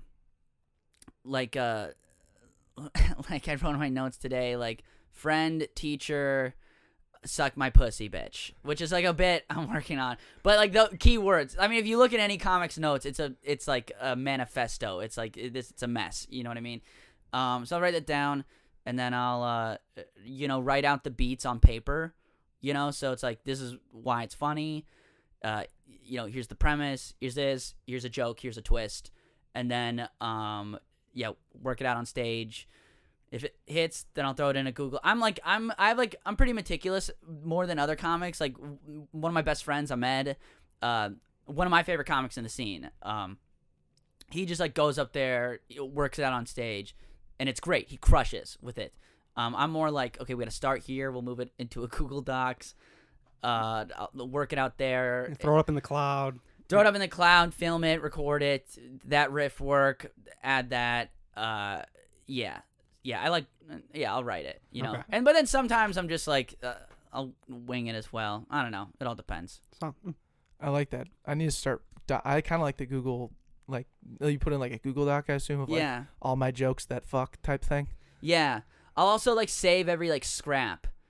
like uh, like I wrote in my notes today, like friend, teacher, suck my pussy, bitch, which is like a bit I'm working on. But like the key words. I mean, if you look at any comics notes, it's a it's like a manifesto. It's like it, this. It's a mess. You know what I mean? Um, so I'll write it down, and then I'll uh, you know, write out the beats on paper. You know, so it's like this is why it's funny. Uh, you know, here's the premise. Here's this. Here's a joke. Here's a twist, and then um, yeah, work it out on stage. If it hits, then I'll throw it in a Google. I'm like, I'm, I have like, I'm pretty meticulous more than other comics. Like w- one of my best friends, Ahmed, uh, one of my favorite comics in the scene. Um, he just like goes up there, works it out on stage, and it's great. He crushes with it. Um, I'm more like, okay, we got to start here. We'll move it into a Google Docs. Uh, I'll work it out there. Throw it up in the cloud. Throw it up in the cloud, film it, record it. That riff work, add that. Uh, yeah. Yeah, I like. Yeah, I'll write it. You know, Okay. and but then sometimes I'm just like, uh, I'll wing it as well. I don't know. It all depends. So, mm, I like that. I need to start. do- I kind of like the Google, like, you put in like a Google Doc, I assume, of like Yeah, all my jokes that fuck type thing. yeah. I'll also like save every like scrap,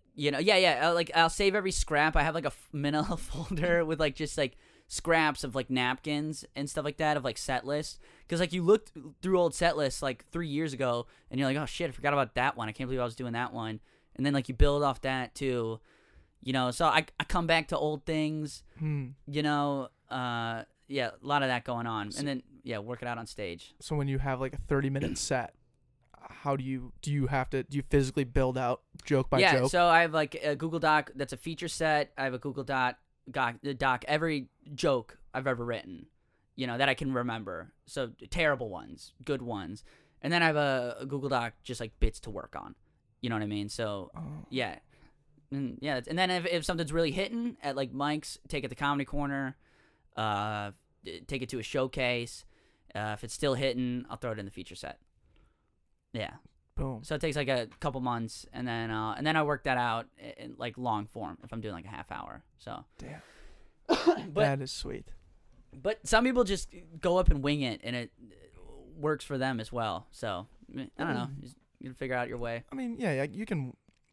You know, yeah, yeah. I'll, like I'll save every scrap. I have like a f- manila folder with like just like scraps of like napkins and stuff like that of like set lists. Because like you looked through old set lists like three years ago, and you're like, oh shit, I forgot about that one. I can't believe I was doing that one. And then like you build off that too, you know. So I I come back to old things, Hmm. you know. Uh, yeah, a lot of that going on, and then yeah, work it out on stage. So when you have like a thirty minute set, how do you do you have to do you physically build out joke by yeah, joke? so I have like a Google Doc that's a feature set. I have a Google Doc, doc, doc every joke I've ever written, you know, that I can remember. So terrible ones, good ones. And then I have a, a Google Doc just like bits to work on. You know what I mean? So Oh. yeah. And yeah, that's- and then if, if something's really hitting at like Mike's, take it to Comedy Corner, uh, take it to a showcase. Uh, if it's still hitting, I'll throw it in the feature set. Yeah. Boom. So it takes like a couple months, and then uh, and then I work that out in, in like long form if I'm doing like a half hour. So, Damn. but That is sweet. but some people just go up and wing it, and it works for them as well. So I don't know, Mm. Just, you can figure out your way. I mean, yeah, yeah, you can.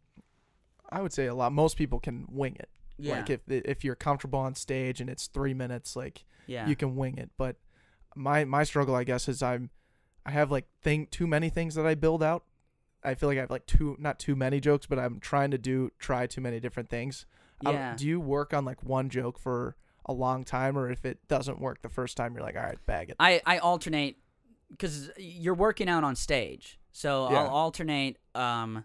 I would say a lot. Most people can wing it. Yeah, Like if if you're comfortable on stage and it's three minutes, like yeah, you can wing it. But my my struggle, I guess, is I'm I have like thing too many things that I build out. I feel like I have like too not too many jokes, but I'm trying to do try too many different things. I don't- yeah. do you work on like one joke for a long time, or if it doesn't work the first time, you're like, all right, bag it. I I alternate because you're working out on stage, so Yeah. I'll alternate. Um,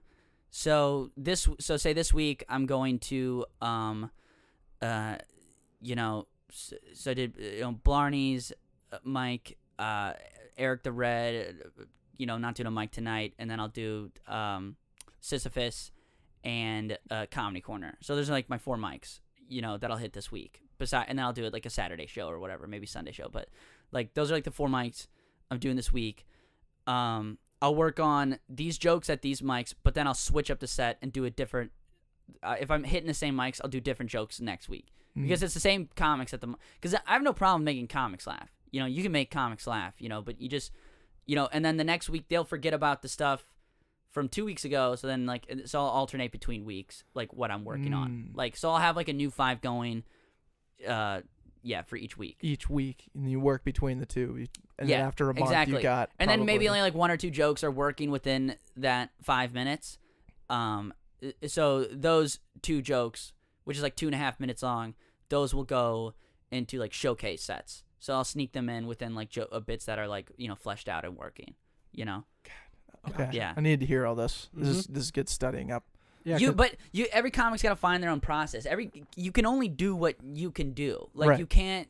so this so say this week I'm going to um, uh, you know, so, so I did you know Blarney's, uh, Mike, uh, Eric the Red, uh, you know, not doing a Mike tonight, and then I'll do um, Sisyphus and uh, Comedy Corner. So there's like my four mics, you know, that I'll hit this week. Beside, and then I'll do it like a Saturday show or whatever, maybe Sunday show. But like those are like the four mics I'm doing this week. Um, I'll work on these jokes at these mics, but then I'll switch up the set and do a different. Uh, if I'm hitting the same mics, I'll do different jokes next week Mm. because it's the same comics at the. Because I have no problem making comics laugh. You know, you can make comics laugh. You know, but you just, you know, and then the next week they'll forget about the stuff from two weeks ago. So then like so I'll alternate between weeks, like what I'm working on. Mm. Like so I'll have like a new five going. Uh, yeah, for each week. each week, and you work between the two, you- and then Yeah, after a month, exactly. you got And then maybe probably- only like one or two jokes are working within that five minutes. Um, i- so those two jokes, which is like two and a half minutes long, those will go into like showcase sets. So I'll sneak them in within like jo- uh, bits that are like you know fleshed out and working. You know. Okay, Yeah. I need to hear all this. This Mhm. is this is good studying up. Yeah, you 'cause- but you every comic's got to find their own process. Every you can only do what you can do. Like Right. you can't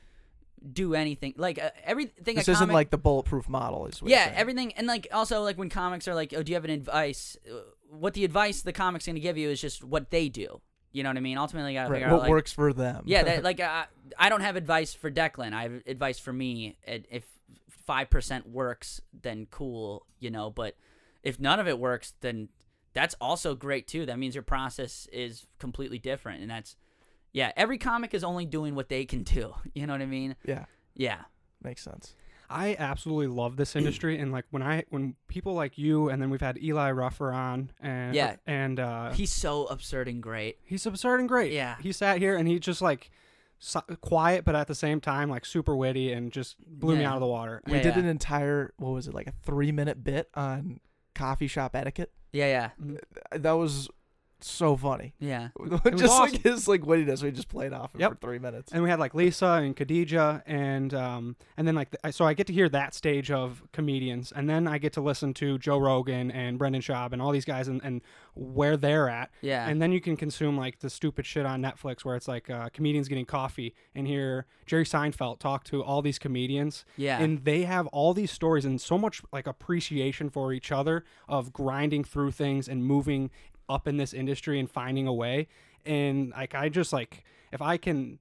do anything. Like uh, everything. This a isn't comic, like the bulletproof model, is what you're yeah, saying. everything, and like also like when comics are like, oh, do you have an advice? Uh, What the advice the comic's gonna give you is just what they do. You know what I mean? Ultimately, you gotta Right, figure what out like, works for them. yeah, that, like uh, I don't have advice for Declan. I have advice for me. And if five percent works, then cool, you know. But if none of it works, then that's also great too. That means your process is completely different, and that's yeah. Every comic is only doing what they can do. You know what I mean? yeah, Yeah. makes sense. I absolutely love this industry, and like when I when people like you, and then we've had Eli Ruffer on, and Yeah. and uh, He's so absurd and great. he's absurd and great. Yeah. he sat here and he just like so, quiet, but at the same time like super witty, and just blew me Yeah. out of the water. We Yeah, did yeah. an entire what was it like a three minute bit on coffee shop etiquette. Yeah, yeah, That was so funny. yeah. was just awesome. like his like wittiness, we just played off it Yep. for three minutes. And we had like Lisa and Khadija, and um, and then like the, so I get to hear that stage of comedians, and then I get to listen to Joe Rogan and Brendan Schaub and all these guys, and, and where they're at, Yeah. and then you can consume like the stupid shit on Netflix where it's like uh, comedians getting coffee, and hear Jerry Seinfeld talk to all these comedians, Yeah. and they have all these stories and so much like appreciation for each other of grinding through things and moving up in this industry and finding a way. And like I just like if I can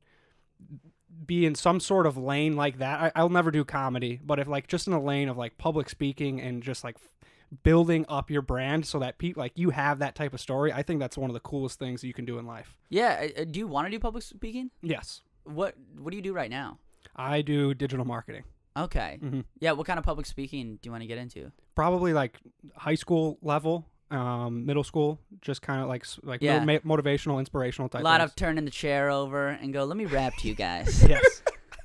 be in some sort of lane like that, I, I'll never do comedy, but if like just in a lane of like public speaking and just like f- building up your brand so that people like you have that type of story, I think that's one of the coolest things that you can do in life. yeah. uh, Do you want to do public speaking? Yes, What What do you do right now? I do digital marketing. Okay. Mhm. Yeah. What kind of public speaking do you want to get into? Probably like high school level, um, middle school, just kind of like s- like Yeah. mo- ma- motivational, inspirational type. A lot things. of turning the chair over and go, let me rap to you guys. yes.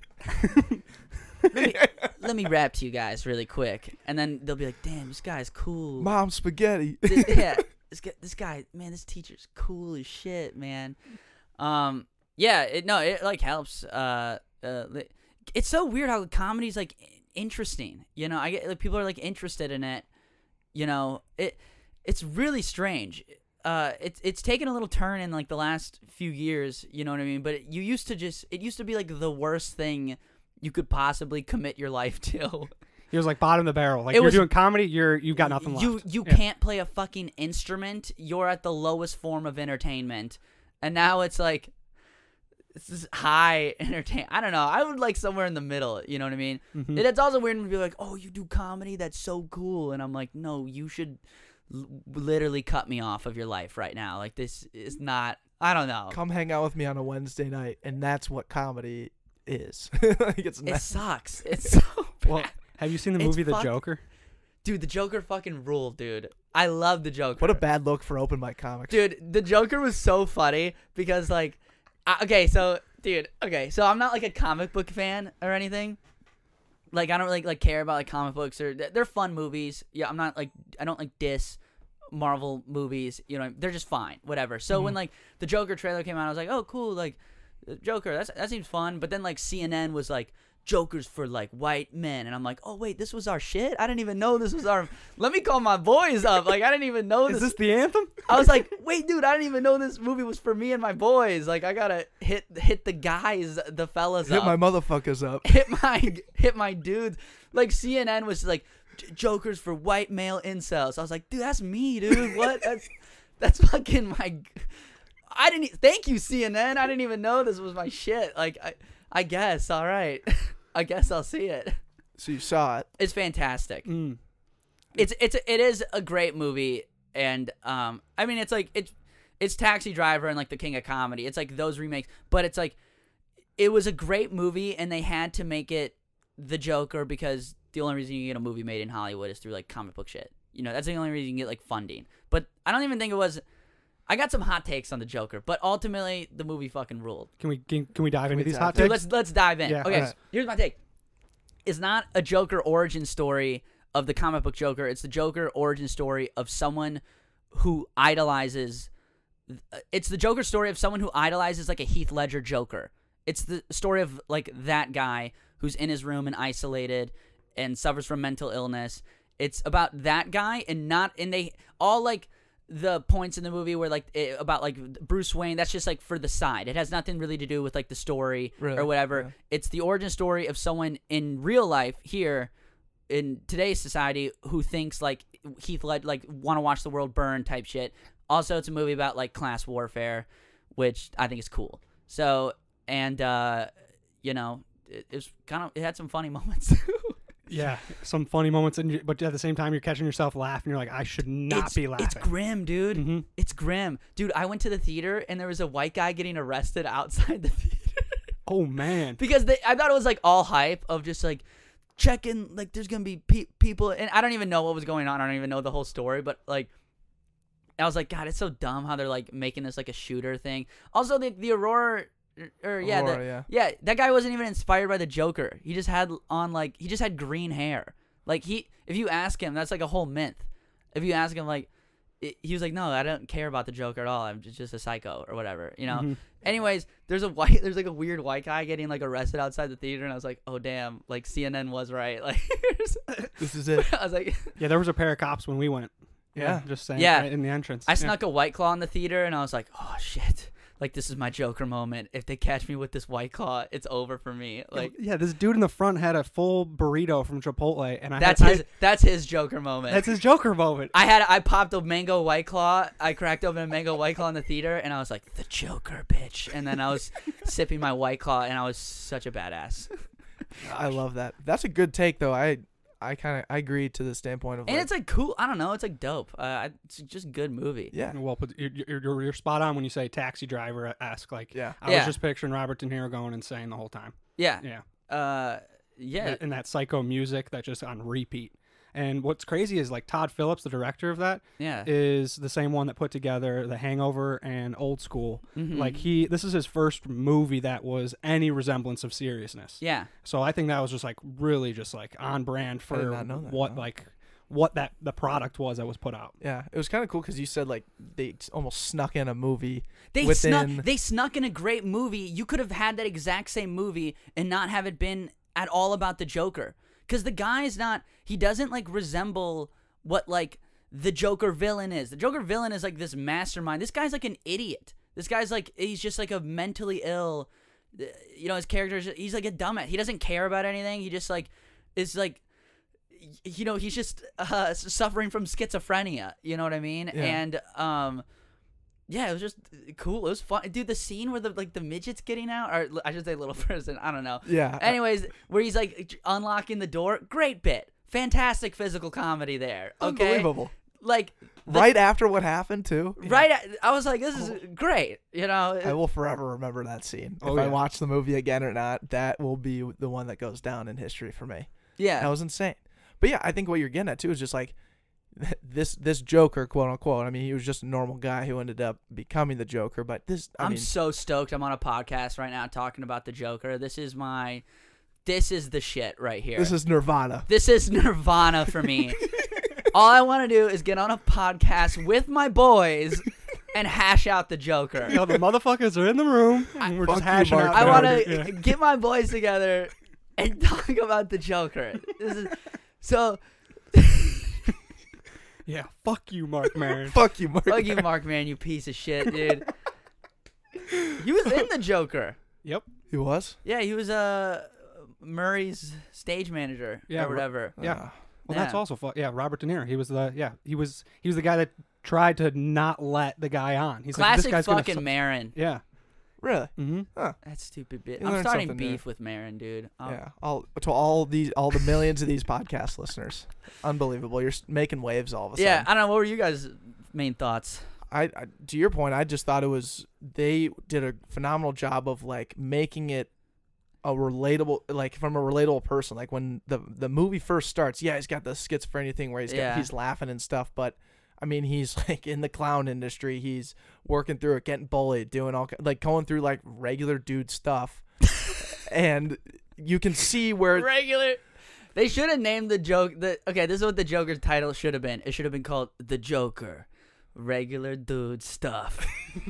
let, me, let me rap to you guys really quick. And then they'll be like, damn, this guy's cool. Mom spaghetti. Th- yeah, this guy, this guy, man, this teacher's cool as shit, man. Um, yeah, it no, it like helps. Uh, uh, li- it's so weird how comedy's like interesting. You know, I get like people are like interested in it. You know, it it's really strange. Uh, it's it's taken a little turn in like the last few years. You know what I mean? But it, you used to just it used to be like the worst thing you could possibly commit your life to. He was like bottom of the barrel. Like It you're was- doing comedy, you're you got nothing You left. you Yeah. can't play a fucking instrument. You're at the lowest form of entertainment, and now it's like this is high entertain. I don't know. I would like somewhere in the middle. You know what I mean? Mhm. It, it's also weird when people are like, "Oh, you do comedy? That's so cool." And I'm like, "No, you should l- literally cut me off of your life right now. Like this is not. I don't know. Come hang out with me on a Wednesday night, and that's what comedy is. Like it's It not, sucks. It's so bad. Well, have you seen the It's movie The fuck- Joker? Dude, the Joker fucking ruled, dude. I love the Joker. what a bad look for open mic comics. Dude, the Joker was so funny because, like, I, okay, so, dude, okay, so I'm not like a comic book fan or anything. Like, I don't really like care about like comic books or they're fun movies. Yeah, I'm not like I don't like diss Marvel movies. You know, they're just fine, whatever. So when like the Joker trailer came out, I was like, oh, cool, like Joker, that's that seems fun. But then like C N N was like, Joker's for like white men, and I'm like, oh wait, this was our shit. I didn't even know this was our. Let me call my boys up. Like I didn't even know Is this. this the anthem? I was like, wait, dude, I didn't even know this movie was for me and my boys. Like I gotta hit hit the guys, the fellas Hit up. my motherfuckers up. hit my hit my dudes. Like C N N was like, "J- Joker's for white male incels. I was like, dude, that's me, dude. What? That's that's fucking my. I didn't. e- Thank you, C N N. I didn't even know this was my shit. Like I, I guess. All right. I guess I'll see it. So you saw it. It's fantastic. Mm. It's it's it is a great movie, and um, I mean, it's like it's it's Taxi Driver and like The King of Comedy. It's like those remakes, but it's like it was a great movie, and they had to make it the Joker because the only reason you get a movie made in Hollywood is through like comic book shit. You know, that's the only reason you can get like funding. But I don't even think it was. I got some hot takes on the Joker, but ultimately the movie fucking ruled. Can we can, can we dive into we these dive hot Dude, takes? let's let's dive in. Yeah, okay, alright. so here's my take. It's not a Joker origin story of the comic book Joker. It's the Joker origin story of someone who idolizes. It's the Joker story of someone who idolizes like a Heath Ledger Joker. It's the story of like that guy who's in his room and isolated and suffers from mental illness. It's about that guy and not and they all like the points in the movie where like it, about like Bruce Wayne, that's just like for the side. It has nothing really to do with like the story Really? or whatever. Yeah. It's the origin story of someone in real life here in today's society who thinks like Heath Ledger, like want to watch the world burn type shit. Also, it's a movie about like class warfare, which I think is cool. So and uh, you know, it, it was kind of it had some funny moments. Yeah, some funny moments, and you, but at the same time, you're catching yourself laughing. You're like, I should not it's, be laughing. It's grim, dude. hmm It's grim, dude. I went to the theater and there was a white guy getting arrested outside the theater Oh man, because they, I thought it was like all hype of just like checking, like there's gonna be pe- people, and I don't even know what was going on. I don't even know the whole story, but like. I was like, God, it's so dumb how they're like making this like a shooter thing. Also, the the Aurora, or yeah, Aurora, the, yeah. yeah, that guy wasn't even inspired by the Joker. He just had on like he just had green hair. Like he, if you ask him, that's like a whole myth. If you ask him, like it, he was like, no, I don't care about the Joker at all. I'm just, just a psycho or whatever, you know. Mhm. Anyways, there's a white, there's like a weird white guy getting like arrested outside the theater, and I was like, oh damn, like C N N was right. Like This is it. I was like. yeah, there was a pair of cops when we went. Yeah. just saying. Yeah. right in the entrance. I Yeah. snuck a White Claw in the theater, and I was like, "Oh shit! Like this is my Joker moment. If they catch me with this White Claw, it's over for me." Like yeah, this dude in the front had a full burrito from Chipotle, and I that's had, his. I, that's his Joker moment. that's his Joker moment. I had. I popped a mango White Claw. I cracked open a mango White Claw in the theater, and I was like, "The Joker, bitch!" And then I was sipping my White Claw, and I was such a badass. I love that. That's a good take, though. I I kind of I agree to the standpoint of And like, it's like cool. I don't know. It's like dope. Uh, it's just a good movie. yeah, Well, but you're, you're, you're spot on when you say Taxi Driver esque. Like, yeah. I Yeah. was just picturing Robert De Niro going insane the whole time. Yeah. Yeah. Uh. Yeah. and that psycho music that just on repeat. And what's crazy is like Todd Phillips, the director of that, Yeah. is the same one that put together The Hangover and Old School. Mhm. Like he, this is his first movie that was any resemblance of seriousness. Yeah. So I think that was just like really just like on brand for not know that, what no. like what that the product was that was put out. Yeah, it was kind of cool because you said like they almost snuck in a movie. They within... snuck they snuck in a great movie. You could have had that exact same movie and not have it been at all about the Joker. Because the guy is not, he doesn't like resemble what like the Joker villain is. The Joker villain is like this mastermind. This guy's like an idiot. This guy's like, he's just like a mentally ill, you know, his character, is, he's like a dumbass. He doesn't care about anything. He just like, is like, you know, he's just uh, suffering from schizophrenia. You know what I mean? Yeah. And, um, yeah, it was just cool. It was fun. Dude, the scene where the like the midget's getting out, or I should say little person, I don't know. Yeah. Anyways, where he's like unlocking the door, great bit. Fantastic physical comedy there. Okay? Unbelievable. Like the, Right after what happened too. right at, I was like, this is great, you know. I will forever remember that scene. Oh, if I yeah. watch the movie again or not, that will be the one that goes down in history for me. Yeah. That was insane. But yeah, I think what you're getting at too is just like this this Joker, quote unquote. I mean, he was just a normal guy who ended up becoming the Joker. But this, I I'm mean, so stoked. I'm on a podcast right now talking about the Joker. This is my this is the shit right here. this is Nirvana. This is Nirvana for me. All I want to do is get on a podcast with my boys and hash out the Joker. You know, the motherfuckers are in the room. And we're Fuck just you, hashing Mark out. I the want Joker. to Yeah. get my boys together and talk about the Joker. This is so. Yeah, fuck you, Mark Maron. Fuck you, Mark. Fuck you, Mark, man, you piece of shit, dude. He was in the Joker. Yep. He was. Yeah, he was uh Murray's stage manager Yeah, or whatever. Yeah. Uh, Well, that's Yeah. also fu- yeah. Robert De Niro. He was the yeah. He was he was the guy that tried to not let the guy on. He's like, this Classic guy's gonna fucking su- Marin. Yeah. really. Mm-hmm. That stupid bit. You I'm learn starting something beef with Marin, dude. Um, Yeah. All to all these, all the millions of these podcast listeners. Unbelievable. You're s- making waves all of a sudden. Yeah, I don't know. What were you guys' main thoughts? I, I to your point, I just thought it was they did a phenomenal job of like making it a relatable, like from a relatable person. Like when the the movie first starts, yeah, he's got the schizophrenia thing where he's got, Yeah. he's laughing and stuff, but I mean, he's like in the clown industry. He's working through it, getting bullied, doing all ki- like going through like regular dude stuff, and you can see where Regular. They should have named the joke. The okay, this is what the Joker's title should have been. It should have been called The Joker, Regular Dude Stuff.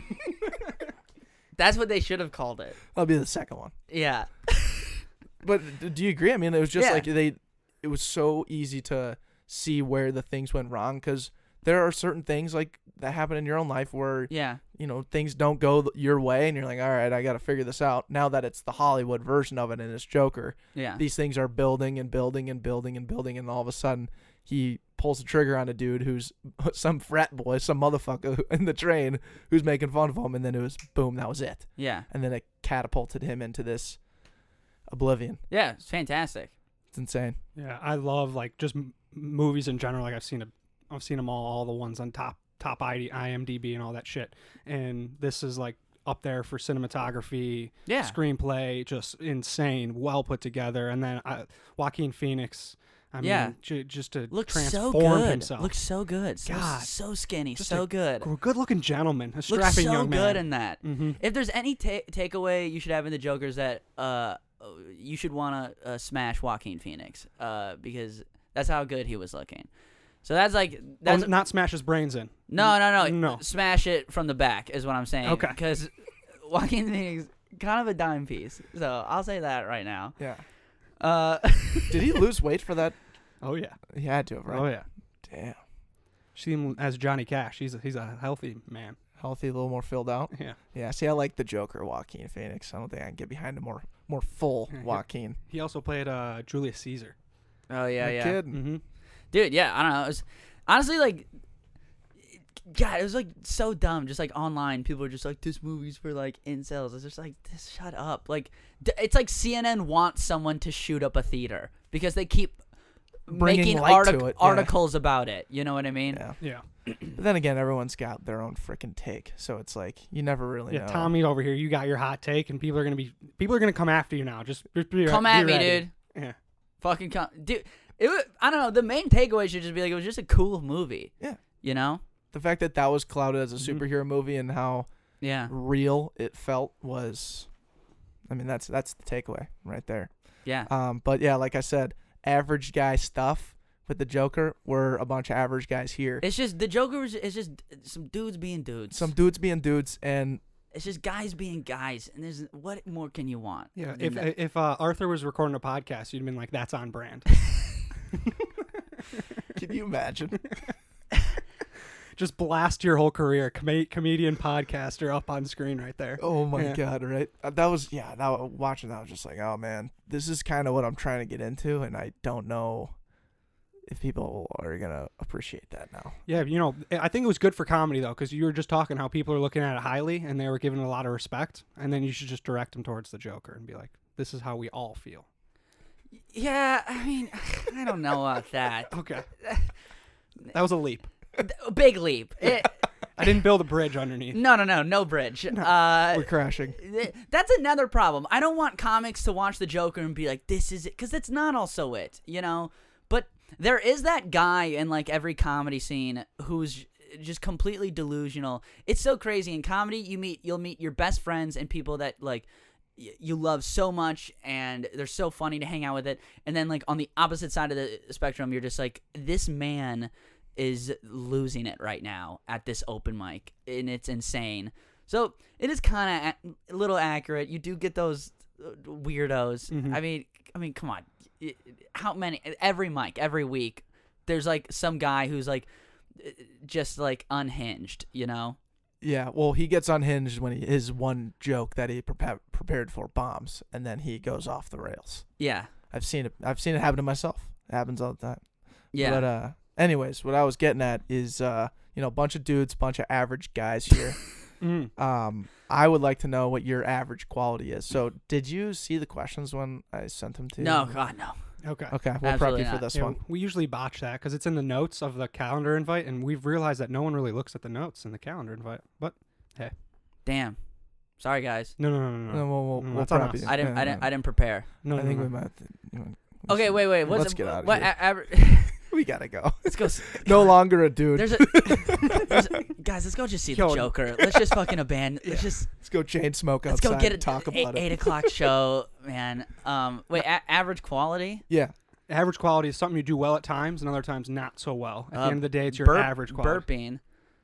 That's what they should have called it. that'll be the second one. Yeah. But d- do you agree? I mean, it was just Yeah. like they, it was so easy to see where the things went wrong because there are certain things like that happen in your own life where Yeah. you know things don't go th- your way and you're like, all right, I got to figure this out. Now that it's the Hollywood version of it and it's Joker, Yeah. these things are building and building and building and building, and all of a sudden he pulls the trigger on a dude who's some frat boy, some motherfucker in the train who's making fun of him, and then it was boom, that was it, Yeah. and then it catapulted him into this oblivion. Yeah. It's fantastic. It's insane. Yeah, I love like just m- movies in general. Like I've seen a, I've seen them all, all the ones on top top I M D B and all that shit. And this is like up there for cinematography, Yeah. screenplay, just insane, well put together. And then uh, Joaquin Phoenix, I mean, Yeah. j- just to Looks transform so good. himself. Looks so good. So, God. so skinny. Just so a good. good looking gentleman, a Looks strapping so young man. good in that. hmm If there's any ta- takeaway you should have in the Jokers, that uh, you should want to uh, smash Joaquin Phoenix, uh, because that's how good he was looking. So that's like that's oh, not smash his brains in. no, no, no, No. Smash it from the back is what I'm saying. Okay. Because Joaquin Phoenix kind of a dime piece. So I'll say that right now. Yeah. Uh, Did he lose weight for that? Oh yeah. He had to have, right? Oh yeah. Damn. See him as Johnny Cash. He's a, he's a healthy man. Healthy, a little more filled out. Yeah. Yeah. See, I like the Joker, Joaquin Phoenix. I don't think I can get behind a more more full Yeah, he- Joaquin. He also played uh, Julius Caesar. oh yeah, No yeah. kidding. Mm-hmm. Dude, yeah, I don't know. It was honestly like, God, it was like so dumb. Just like online, people were just like, "This movie's for like incels." It's just like, this, shut up. Like, d- it's like C N N wants someone to shoot up a theater because they keep Bringing making light to artic- it, yeah. articles about it. You know what I mean? Yeah. Yeah. But then again, everyone's got their own freaking take, so it's like you never really Yeah, know. Tommy over here, you got your hot take, and people are gonna be people are gonna come after you now. Just, just be, Come be at me, ready. dude. Yeah. Fucking come, dude. it was, I don't know. The main takeaway should just be like it was just a cool movie. Yeah. You know. The fact that that was clouded as a Mhm. superhero movie and how Yeah. real it felt was, I mean, that's that's the takeaway right there. Yeah. Um, but yeah, like I said, average guy stuff with the Joker. We're a bunch of average guys here. It's just the Joker was. It's just some dudes being dudes. Some dudes being dudes, and It's just guys being guys, and there's what more can you want? Yeah, than if that? if uh, Arthur was recording a podcast, you'd have been like, "That's on brand." can you imagine? Just blast your whole career, com- comedian, podcaster, up on screen right there. Oh my Yeah. god! Right? Uh, that was yeah. That watching that I was just like, oh man, this is kind of what I'm trying to get into, and I don't know if people are gonna appreciate that now. Yeah, you know, I think it was good for comedy though, because you were just talking how people are looking at it highly and they were giving it a lot of respect, and then you should just direct them towards the Joker and be like, "This is how we all feel." Yeah, I mean, I don't know about that. Okay, that was a leap. Big leap. It, I didn't build a bridge underneath. no, no, no, no bridge. Uh, We're crashing. th- that's another problem. I don't want comics to watch the Joker and be like, "This is it," because it's not also it, you know. But there is that guy in like every comedy scene who's just completely delusional. It's so crazy in comedy. You meet, you'll meet your best friends and people that like y- you love so much, and they're so funny to hang out with it. And then like on the opposite side of the spectrum, you're just like, this man is losing it right now at this open mic, and it's insane. So it is kind of a-, a little accurate. You do get those uh, weirdos. Mhm. I mean, I mean, come on. I- How many? Every mic, every week, there's like some guy who's like uh, just like unhinged, you know? Yeah, well, he gets unhinged when he, his one joke that he prepa- prepared for bombs, and then he goes off the rails. Yeah, I've seen it. I've seen it happen to myself. It happens all the time. yeah. But uh, anyways, what I was getting at is, uh, you know, a bunch of dudes, bunch of average guys here. Mm. um, I would like to know what your average quality is. So, did you see the questions when I sent them to you? no, God, no. Okay. Okay, we'll prep Absolutely you for not. this Yeah, one. we usually botch that because it's in the notes of the calendar invite, and we've realized that no one really looks at the notes in the calendar invite. But Damn. Sorry, guys. no, no, no, no, no. No, we'll, we'll, Mm, we'll that's on prep us. you. I didn't. Yeah, I didn't. yeah. I didn't prepare. no, I no, think no. we might. You know, Okay, wait, wait. What's Let's get out of what, here. a- aver- We gotta go. let's go. s- No longer a dude. There's a, there's a guys. Let's go just see the Yo. Joker. Let's just fucking abandon. Let's just Let's go chain smoke let's outside. go get and it. talk eight, about it. eight o'clock show, man. Um, wait. A- average quality. Yeah. Average quality is something you do well at times, and other times not so well. At Uh, the end of the day, it's your Burp- average quality. Burping.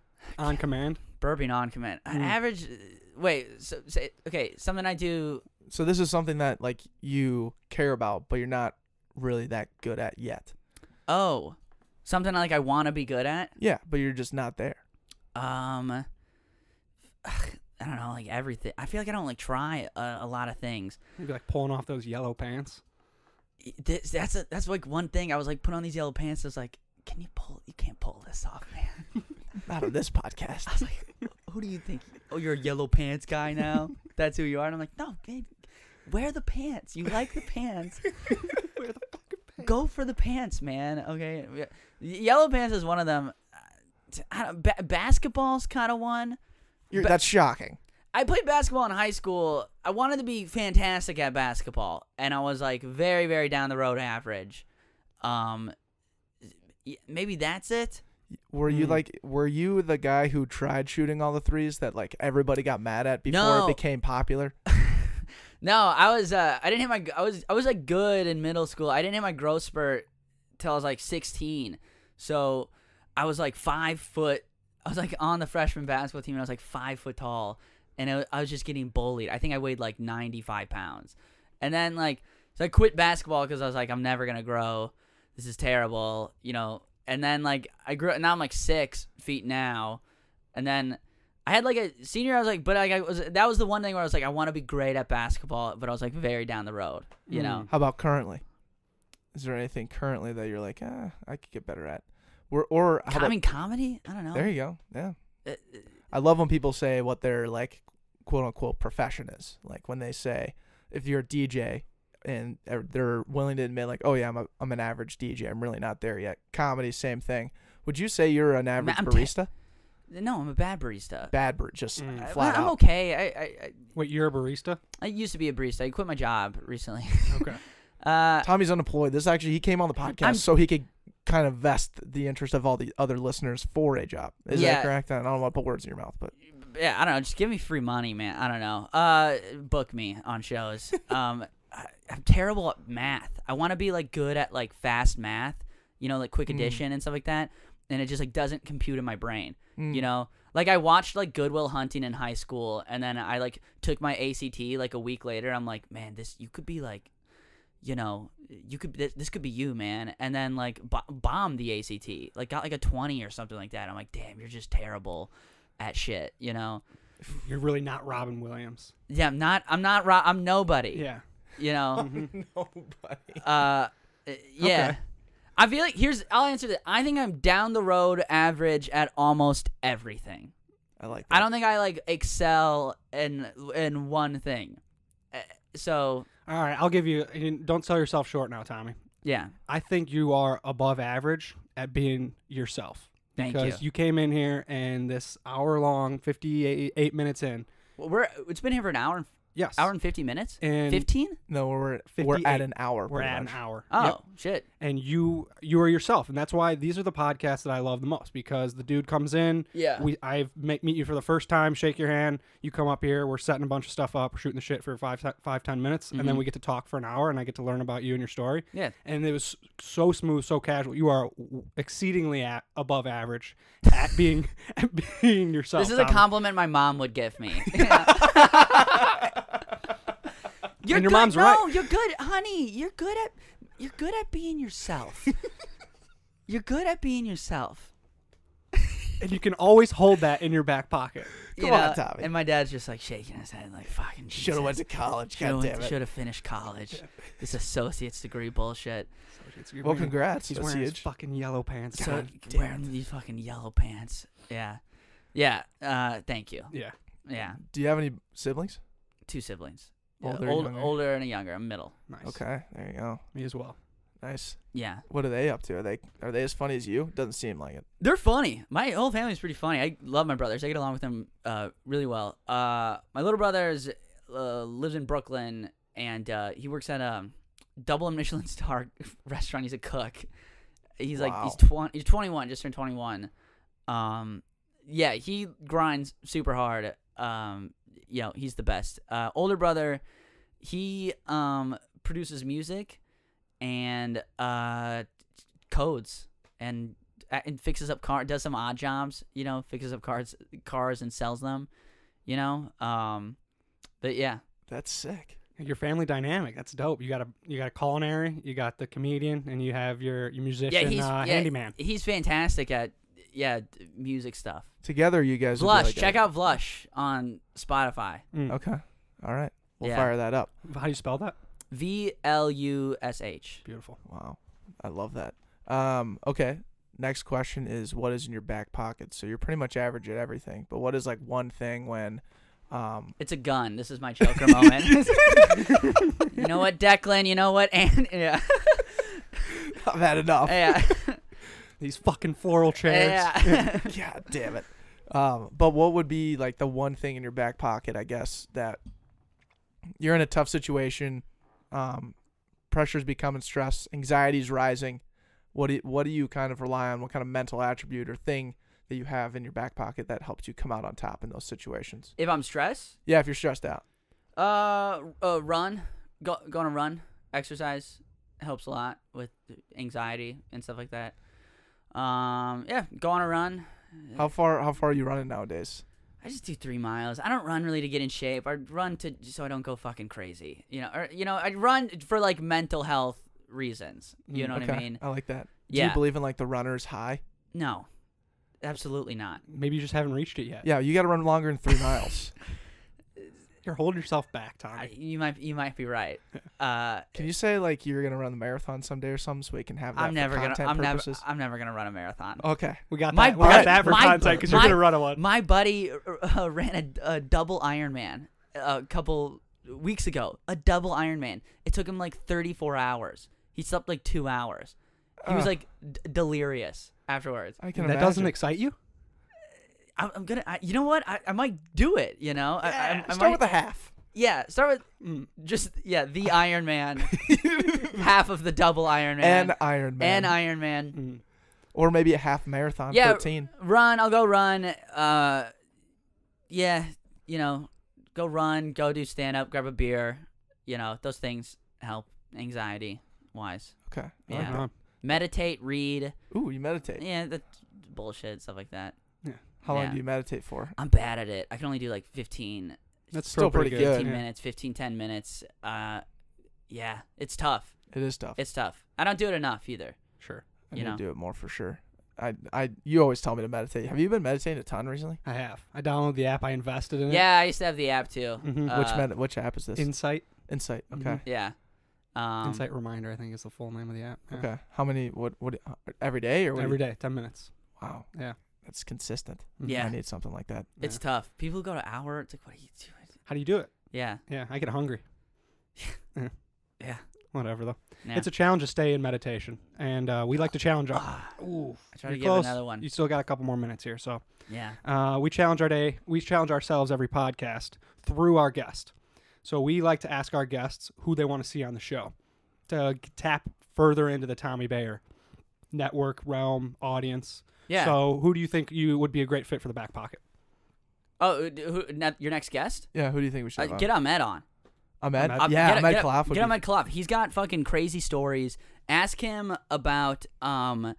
On command. Burping on command. Mm. Average. Wait. So, say, okay. Something I do. So this is something that like you care about, but you're not really that good at yet. Oh, something like I want to be good at. Yeah, but you're just not there. Um. I don't know, like everything. I feel like I don't like try a, a lot of things. Maybe like pulling off those yellow pants. This, that's a, that's like one thing. I was like, put on these yellow pants. I was like, can you pull? You can't pull this off, man. Not on this podcast. I was like, who do you think? Oh, you're a yellow pants guy now. That's who you are. And I'm like, no, babe, wear the pants. You like the pants. Wear the fucking pants. Go for the pants, man. Okay, Y- yellow pants is one of them. Uh, t- I don't, ba- basketball's kind of one. You're, Ba- that's shocking. I played basketball in high school. I wanted to be fantastic at basketball, and I was like very, very down the road average. Um, y- maybe that's it. Were you Mm. like, were you the guy who tried shooting all the threes that like everybody got mad at before No. it became popular? No, I was. Uh, I didn't hit my. I was. I was like good in middle school. I didn't hit my growth spurt till I was like sixteen. So I was like five foot. I was like on the freshman basketball team, and I was like five foot tall, and I, I was just getting bullied. I think I weighed like ninety-five pounds, and then like so I quit basketball because I was like, I'm never gonna grow. This is terrible, you know. And then like I grew. Now I'm like six feet now, and then. I had like a senior. I was like, but like I was. That was the one thing where I was like, I want to be great at basketball, but I was like very down the road, you know. How about currently? Is there anything currently that you're like, ah, I could get better at? Or, or how I about, mean, comedy. I don't know. there you go. Yeah. Uh, I love when people say what their like quote unquote profession is. Like when they say if you're a D J and they're- they're willing to admit like, oh yeah, I'm a I'm an average D J. I'm really not there yet. Comedy, same thing. Would you say you're an average I'm ta- barista? no, I'm a bad barista. Bad bar, just Mm. I- flat I'm out. okay. I, I I Wait, you're a barista? I used to be a barista. I quit my job recently. Okay. Uh, Tommy's unemployed. This actually, he came on the podcast I'm- so he could kind of vest the interest of all the other listeners for a job. Is Yeah. that correct? I don't want to put words in your mouth, but yeah, I don't know. Just give me free money, man. I don't know. Uh, book me on shows. um, I, I'm terrible at math. I want to be like good at like fast math, you know, like quick Mm. addition and stuff like that. And it just like doesn't compute in my brain. Mm. You know, like I watched like Good Will Hunting in high school, and then I like took my A C T like a week later. I'm like, man, this you could be like, you know, you could this, this could be you, man. And then like b- bombed the A C T, like got like a twenty or something like that. I'm like, damn, you're just terrible at shit, you know. You're really not Robin Williams. Yeah, I'm not. I'm not. Ro- I'm nobody. Yeah. You know. Nobody. uh, yeah. Okay. I feel like here's. I'll answer that. I think I'm down the road average at almost everything. I like that. I don't think I like excel in in one thing. Uh, So All right, I'll give you. you- Don't sell yourself short now, Tommy. yeah, I think you are above average at being yourself. Thank because you. you came in here and this hour long, fifty-eight eight minutes in. well, we're. It's been here for an hour and Yes. hour and fifty minutes. And Fifteen. No, we're we're fifty-eight. at an hour. We're pretty at much. an hour. Oh Yep. shit. And you you are yourself, and that's why these are the podcasts that I love the most, because the dude comes in. Yeah. We I make meet you for the first time, shake your hand. You come up here. We're setting a bunch of stuff up. We're shooting the shit for five five ten minutes, and then Mhm. we get to talk for an hour, and I get to learn about you and your story. Yeah. And it was so smooth, so casual. You are exceedingly at, above average at being at being yourself. This is a Tommy. compliment my mom would give me. You're And your good. mom's no, right. you're good, honey. You're good at you're good at being yourself. You're good at being yourself. And you can always hold that in your back pocket. You Come on, know? Tommy. And my dad's just like shaking his head, like fucking. Should have went to college. God damn it. Should have finished college. This associate's degree bullshit. Well, congrats. He's That's wearing his huge. fucking yellow pants. So God damn wearing it. these fucking yellow pants. Yeah, yeah. Uh, thank you. Yeah. Yeah, Do you have any siblings? two siblings. Older, Yeah, old, younger? older and a younger. I'm middle. Nice. Okay, there you go. Me as well. Nice. Yeah. What are they up to? Are they are they as funny as you? Doesn't seem like it. They're funny. My whole family's pretty funny. I love my brothers. I get along with them uh, really well. Uh, my little brother is, uh, lives in Brooklyn, and uh, he works at a double Michelin star restaurant. He's a cook. He's like he's Wow. twenty. He's twenty-one. Just turned twenty-one. Um, yeah, he grinds super hard. Um, you know, he's the best. Uh, older brother, he um produces music and uh codes and and fixes up car does some odd jobs, you know, fixes up cars cars and sells them, you know. Um but yeah. That's sick. Your family dynamic, that's dope. You got a you got a culinary, you got the comedian, and you have your, your musician Yeah, he's uh, yeah, handyman. He's fantastic at yeah, d- music stuff. Together, you guys. would be Vlush, like check a- out Vlush on Spotify. Mm. Okay. All right. We'll Yeah. fire that up. How do you spell that? V L U S H. Beautiful. Wow. I love that. Um. Okay. Next question is, what is in your back pocket? So you're pretty much average at everything, but what is like one thing when, um, It's a gun. This is my choker moment. You know what, Declan? You know what? And yeah. I've had enough. Yeah. These fucking floral chairs. Yeah. God damn it. Um, but what would be like the one thing in your back pocket, I guess, that you're in a tough situation, um, pressure's becoming stress, anxiety's rising. What do you, what do you kind of rely on? What kind of mental attribute or thing that you have in your back pocket that helps you come out on top in those situations? If I'm stressed, Yeah, if you're stressed out. uh, uh run, go go on a run, exercise helps a lot with anxiety and stuff like that. Um, yeah, go on a run. How far how far are you running nowadays? I just do three miles. I don't run really to get in shape. I run to so I don't go fucking crazy. You know, or you know, I run for like mental health reasons. You know okay. what I mean? I like that. Do Yeah. you believe in like the runner's high? No, absolutely not. Maybe you just haven't reached it yet. Yeah, you got to run longer than three miles. You're holding yourself back, Tommy. I, you might you might be right. Uh, Can you say like you're gonna run the marathon someday or something so we can have that I'm for never gonna. content I'm never. purposes? I'm never gonna run a marathon. Okay. we got my- that. We got Alright, that for my- content because you're my- gonna run a one. My buddy uh, ran a, a double Ironman a couple weeks ago. A double Ironman. It took him like thirty-four hours. He slept like two hours. He was Ugh. like d- delirious afterwards. I can that imagine. doesn't excite you? I'm, I'm gonna. I, you know what? I, I might do it. You know. I, I, Yeah, I start might, with a half. Yeah, start with Mm. just yeah the Iron Man, half of the double Iron Man, And Iron Man. and Iron Man. Mm. Or maybe a half marathon. Yeah, thirteen. Run. I'll go run. Uh, yeah, you know, go run. Go do stand up. Grab a beer. You know, those things help anxiety wise. Okay. I Yeah. like that. Uh, Meditate. Read. Ooh, you meditate. Yeah, that's bullshit stuff like that. How long Yeah. do you meditate for? I'm bad at it. I can only do like fifteen. That's Still pretty good. fifteen yeah. minutes, fifteen, ten minutes. Uh, yeah, it's tough. It is tough. It's tough. I don't do it enough either. Sure. I you need know. to do it more for sure. I, I, you always tell me to meditate. Have you been meditating a ton recently? I have. I downloaded the app. I invested in it. Yeah, I used to have the app too. Mhm. Uh, which med- which app is this? Insight. Insight. Mhm. Okay. Yeah. Um, Insight Reminder, I think, is the full name of the app. Yeah. Okay. How many? What? What? uh, Every day or what do Every you- day, ten minutes. Wow. Yeah. That's consistent. Mhm. Yeah. I need something like that. It's Yeah. tough. People go to hour. It's like, what are you doing? How do you do it? Yeah. Yeah, I get hungry. Yeah. Whatever though. Yeah. It's a challenge to stay in meditation, and uh, we like to challenge. Our, Ah, Ooh, I try to you're give close. another one. You still got a couple more minutes here, so Yeah. uh, we challenge our day. We challenge ourselves every podcast through our guest. So we like to ask our guests who they want to see on the show to g- tap further into the Tommy Bayer network realm audience. Yeah. So who do you think you would be a great fit for the back pocket? oh, uh, who, ne- your next guest? Yeah. Who do you think we should Uh, have on? get Ahmed on. Ahmed. Ahmed. Yeah. get, Ahmed get, Khalaf would Get be- Ahmed Khalaf. He's got fucking crazy stories. Ask him about um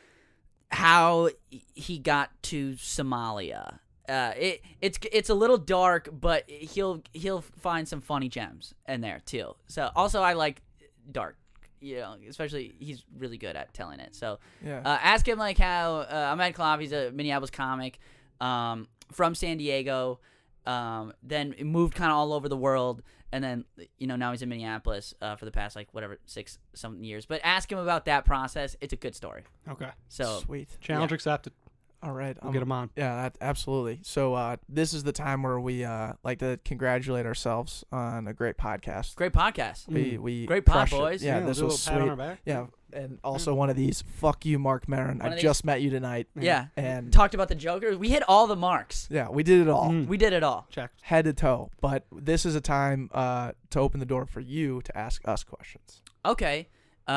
how he got to Somalia. Uh, it it's it's a little dark, but he'll he'll find some funny gems in there too. So also I like dark, you know, especially he's really good at telling it. So Yeah. uh, ask him like how uh, Ahmed Khalaf, he's a Minneapolis comic um, from San Diego, um, then moved kind of all over the world, and then you know now he's in Minneapolis uh, for the past like whatever six something years. But ask him about that process. It's a good story. Okay. So Sweet. Challenge Yeah. accepted. All right. We'll I'm- get him on. Yeah, that, absolutely. So uh, this is the time where we uh, like to congratulate ourselves on a great podcast. great podcast. We Mm. we Great pod, crushed it. boys. Yeah, we'll this do a was little pat on sweet. our back. Yeah, and also one of these. Fuck you, Mark Maron. One I of just met you tonight. Yeah. And Talked about the Joker. We hit all the marks. yeah, we did it all, Mm. We did it all. Check. head to toe. But this is a time uh, to open the door for you to ask us questions. Okay.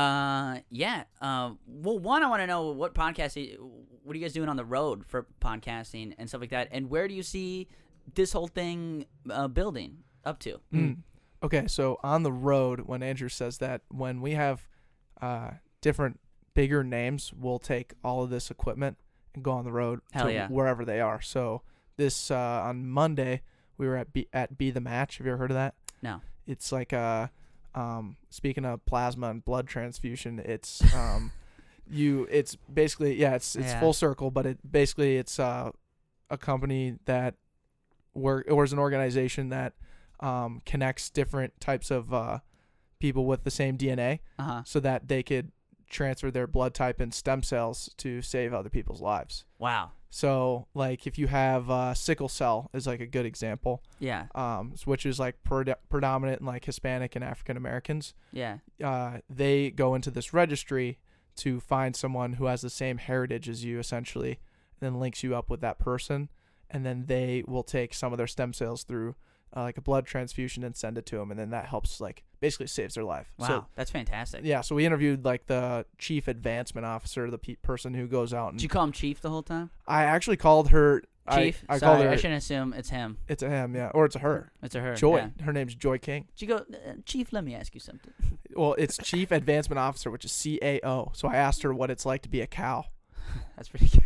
Uh, yeah. Um. Well, one, I want to know what podcast. What are you guys doing on the road for podcasting and stuff like that? And where do you see this whole thing uh, building up to? Mm. Okay, so on the road, when Andrew says that, when we have uh, different bigger names, we'll take all of this equipment and go on the road Hell to yeah. wherever they are. So this uh, on Monday, we were at Be, at Be the Match. Have you ever heard of that? No. It's like a um, speaking of plasma and blood transfusion, it's um, you. It's basically yeah, it's it's Yeah. full circle, but it basically it's uh, a company that work or is an organization that um, connects different types of uh, people with the same D N A, Uh huh. so that they could transfer their blood type and stem cells to save other people's lives. Wow. So like if you have uh, sickle cell is like a good example, Yeah. um, which is like pred- predominant in like Hispanic and African Americans. Yeah. Uh, they go into this registry to find someone who has the same heritage as you, essentially, and then links you up with that person, and then they will take some of their stem cells through uh, like a blood transfusion and send it to them, and then that helps like basically saves their life. Wow. So That's fantastic. yeah, so we interviewed like the chief advancement officer, the pe- person who goes out and Did you call him Chief the whole time? I actually called her Chief. I, I Sorry, called her. I shouldn't assume it's him. It's a him, yeah, or it's a her. It's a her. Joy. Yeah. Her name's Joy King. Did you go, uh, Chief? Let me ask you something. Well, it's Chief Advancement Officer, which is C A O. So I asked her what it's like to be a cow. That's pretty good.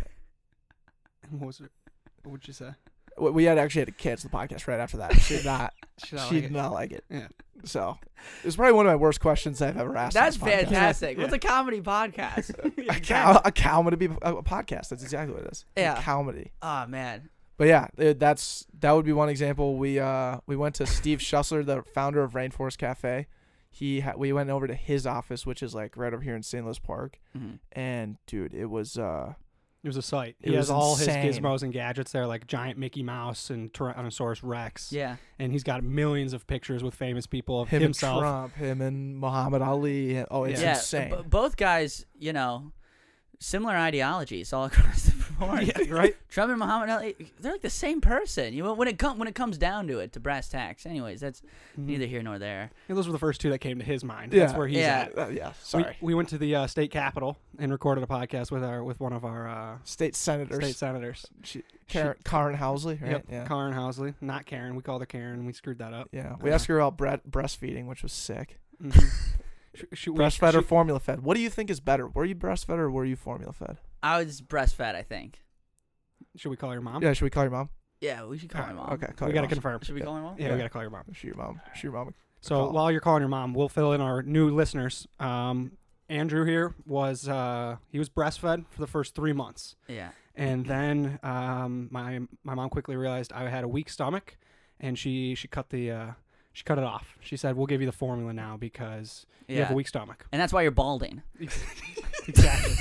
What was it? What would you say? We we had actually had to cancel the podcast right after that. She did not. Should I she like did it? not like it. Yeah. So it was probably one of my worst questions I've ever asked. on That's this podcast. fantastic. Yeah. What's a comedy podcast? A cow. A comedy be a, a podcast. That's exactly what it is. Yeah. A comedy. Oh man. But yeah, it- that's that would be one example. We uh we went to Steve Schussler, the founder of Rainforest Cafe. He ha- we went over to his office, which is like right over here in Saint Louis Park. Mhm. And dude, it was uh It was a site. It He was has all insane. his gizmos and gadgets there, like giant Mickey Mouse and Tyrannosaurus Rex. Yeah. And he's got millions of pictures with famous people of him himself. and Trump, him and Muhammad Ali. Oh, it's yeah. insane. b- both guys, you know, similar ideologies all across the born. Yeah, right. Trump and Muhammad Ali, they're like the same person. You know, when it come when it comes down to it, to brass tacks. Anyways, that's Mhm. neither here nor there. And those were the first two that came to his mind. Yeah. That's where he's Yeah. at. Uh, yeah, We, sorry. we went to the uh, state capitol and recorded a podcast with our with one of our uh, State senators. state senators. She, Karen, Karen Housley, right? Yep, Yeah. Karen Housley, not Karen. We called her Karen. We screwed that up. Yeah. We Uh-huh. asked her about bre- breastfeeding, which was sick. Mhm. Sh- sh- we- Breastfed or she- formula fed? What do you think is better? Were you breastfed or were you formula fed? I was breastfed, I think. Should we call your mom? Yeah, should we call your mom? Yeah, we should call Alright, my mom. Okay, call we your gotta mom. confirm. Should we Yeah. call my mom? Yeah, Yeah. we gotta call your mom. Shoot your mom. Shoot your mom. So Call. while you're calling your mom, we'll fill in our new listeners. Um, Andrew here was uh, he was breastfed for the first three months, Yeah. and then um, my my mom quickly realized I had a weak stomach, and she she cut the uh, she cut it off. She said, "We'll give you the formula now because you have Yeah. a weak stomach." And that's why you're balding. Exactly.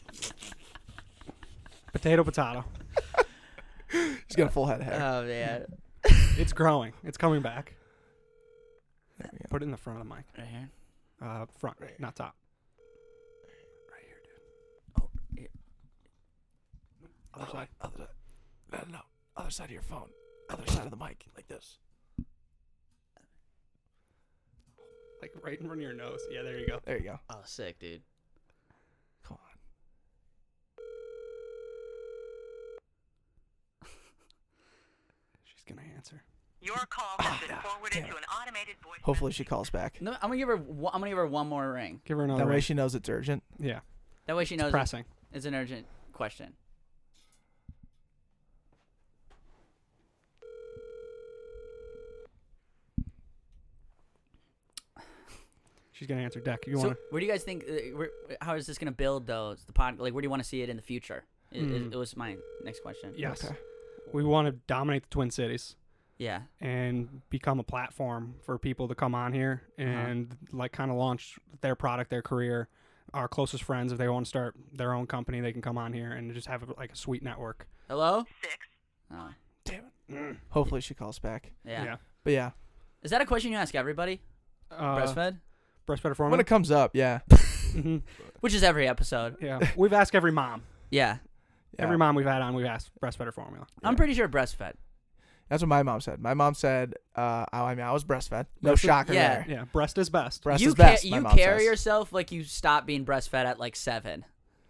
Potato, potato. He's got a full head of hair. Oh yeah. It's growing. It's coming back. There we go. Put it in the front of the mic. Right here. Uh, front, Right. not top. Oh, yeah. Other side. Other side. No, no, no. Other side of your phone. Other side of the mic, like this. Like right in front of your nose. Yeah, there you go. There you go. Oh, sick, dude. Come on. She's gonna answer. Your call Ah, has been ah, forwarded damn to an automated voice. Hopefully she calls back. No, I'm gonna give her. one- I'm gonna give her one more ring. Give her another. That way ring. she knows it's urgent. Yeah. That way she It's knows pressing. it's an urgent question. She's gonna answer. Deck. You so, wanna? where do you guys think? Uh, where, how is this gonna build though? Is the pod, like, where do you want to see it in the future? It, it, Hmm. it was my next question. Yes. Okay. We want to dominate the Twin Cities Yeah. and become a platform for people to come on here and like kind of launch their product, their career. Our closest friends, if they want to start their own company, they can come on here and just have a, like a sweet network. Hello. Six. Oh. Damn it. Hopefully she calls back. Yeah. But yeah, Is that a question you ask everybody? Uh, Breastfed? breastfed when formula. it comes up, yeah. Mhm. Which is every episode. Yeah. We've asked every mom. Yeah. Yeah. Every mom we've had on, we've asked breastfed or formula. I'm Yeah. pretty sure breastfed. That's what my mom said. My mom said, uh, I I mean, I was breastfed. No Breastfed- shocker yeah. there. Yeah. Breast is best. Breast you is best, ca- my you mom carry says. yourself like you stopped being breastfed at like seven.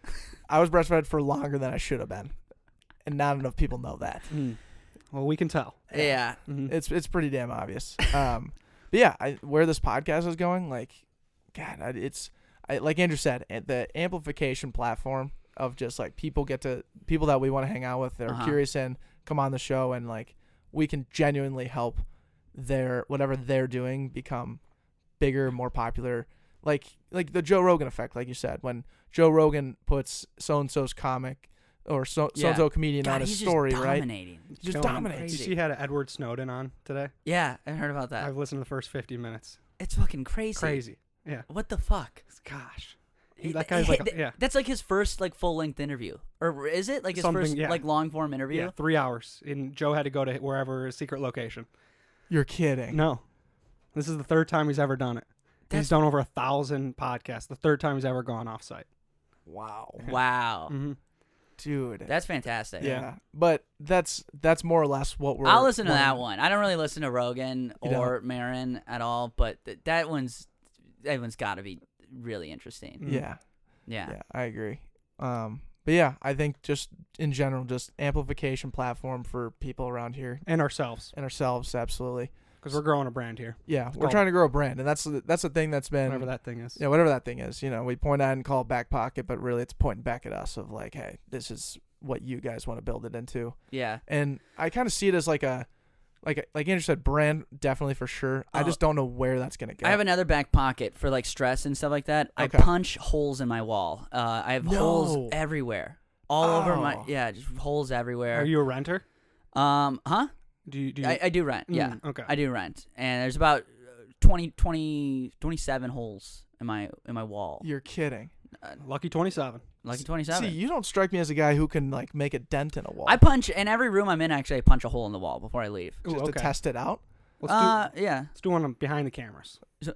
I was breastfed for longer than I should have been. And not enough people know that. Mm. Well, we can tell. Yeah. Mhm. It's it's pretty damn obvious. Um, but yeah, I, where this podcast is going, like, God, I, it's I, like Andrew said, eh, the amplification platform of just like people get to people that we want to hang out with, that are Uh-huh. curious and come on the show, and like we can genuinely help their whatever they're doing become bigger, more popular. Like like the Joe Rogan effect, like you said, when Joe Rogan puts so and so's comic or so so and so comedian God, on a he's story, just right? dominating. Just Going dominates. Did you crazy. see he had Edward Snowden on today? Yeah, I heard about that. I've listened to the first fifty minutes. It's fucking crazy. Crazy. Yeah. What the fuck? Gosh. He- That guy's he- like, th- yeah. That's like his first like full length interview, or is it like his Something, first yeah. like long form interview? Yeah, three hours. And Joe had to go to wherever his secret location. You're kidding. No. This is the third time he's ever done it. That's- He's done over a thousand podcasts. The third time he's ever gone off site. Wow. Wow, Mm-hmm. Dude. that's fantastic. Yeah, but that's that's more or less what we're. I'll listen to wanting- that one. I don't really listen to Rogan You don't? or Marin at all, but th- that one's that one's got to be really interesting. Mhm. Yeah, Yeah. yeah, I agree. Um, but yeah, I think just in general, just amplification platform for people around here And ourselves, and ourselves, absolutely. because we're growing a brand here, Yeah, we're called- trying to grow a brand, and that's the- that's the thing that's been whatever that thing is. yeah, whatever that thing is. You know, we point at it and call it back pocket, but really it's pointing back at us of like, hey, this is what you guys want to build it into. Yeah. And I kind of see it as like a, like a, like Andrew said, brand definitely for sure. I Oh. just don't know where that's gonna go. I have another back pocket for like stress and stuff like that. Okay. I punch holes in my wall. Uh, I have No. holes everywhere, all over my Oh. yeah, just holes everywhere. Are you a renter? um, huh? Do you? Do you I, I do rent. Mm, Yeah, Okay. I do rent, and there's about uh, twenty, twenty, twenty-seven holes in my in my wall. You're kidding. Lucky twenty-seven. Lucky See, twenty-seven. you don't strike me as a guy who can like make a dent in a wall. I punch in every room I'm in. Actually, I punch a hole in the wall before I leave. Ooh, just okay. to test it out. Let's uh, do. yeah. Let's do one behind the cameras. So-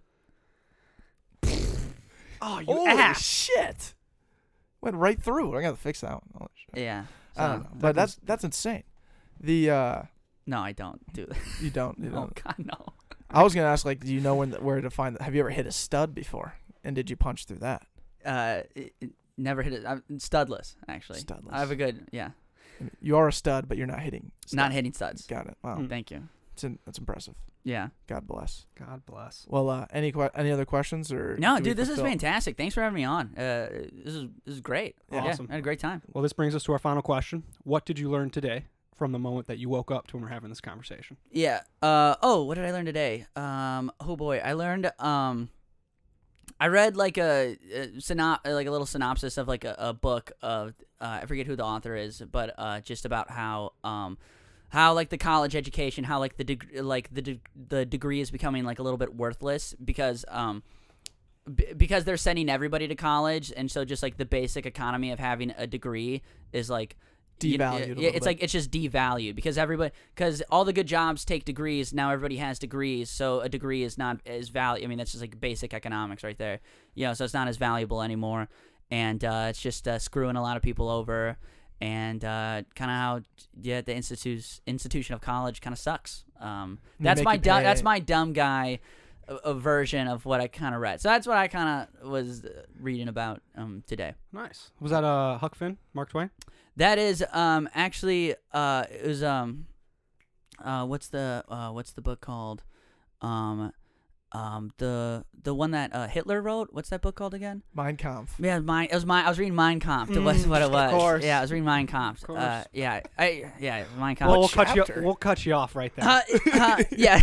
oh, you Holy ass! shit! Went right through. I gotta fix that one. Oh, shit. Yeah. So, I don't know, but that's that's insane. The uh, no, I don't do that. you don't. You Oh don't. God, no. I was gonna ask, like, do you know when where to find? The, have you ever hit a stud before? And did you punch through that? Uh, it, it never hit it. I'm studless, actually. Studless. I have a good, yeah. You are a stud, but you're not hitting. Stud. Not hitting studs. Got it. Wow, Mm. Thank you. it's in, that's impressive. Yeah. God bless. God bless. Well, uh, any que- any other questions or? No, do we dude, this is fulfill- fantastic. Thanks for having me on. Uh, this is this is great. Yeah. Yeah, Awesome. I had a great time. Well, this brings us to our final question. What did you learn today from the moment that you woke up to when we're having this conversation? Yeah. Uh. Oh, what did I learn today? Um. Oh boy, I learned. Um. I read like a, a synop, like a little synopsis of like a, a book of uh, I forget who the author is, but uh, just about how um, how like the college education, how like the deg- like the de- the degree is becoming like a little bit worthless because um. B- because they're sending everybody to college, and so just like the basic economy of having a degree is like you- Devalued a yeah, little it's bit. like it's just devalued because everybody because all the good jobs take degrees. Now everybody has degrees, so a degree is not as value. I mean, that's just like basic economics right there. You know, so it's not as valuable anymore, and uh, it's just uh, screwing a lot of people over. And uh, kind of how yeah the institutes institution of college kind of sucks. Um, They that's make my you du- that's pay. my dumb guy a, a version of what I kind of read. So that's what I kind of was uh, reading about um, today. Nice. Was that uh, Huck Finn, Mark Twain? That is um actually uh it was um uh what's the uh what's the book called um um the the one that uh Hitler wrote. What's that book called again? Mein Kampf. Yeah, mine. It was my. I was reading Mein Kampf. It was Mm, what it of was. course. Yeah, I was reading Mein Kampf. Of course. Uh, yeah, I yeah Mein Kampf. Well, we'll What cut you. chapter? We'll cut you off right there. Uh, uh, yeah.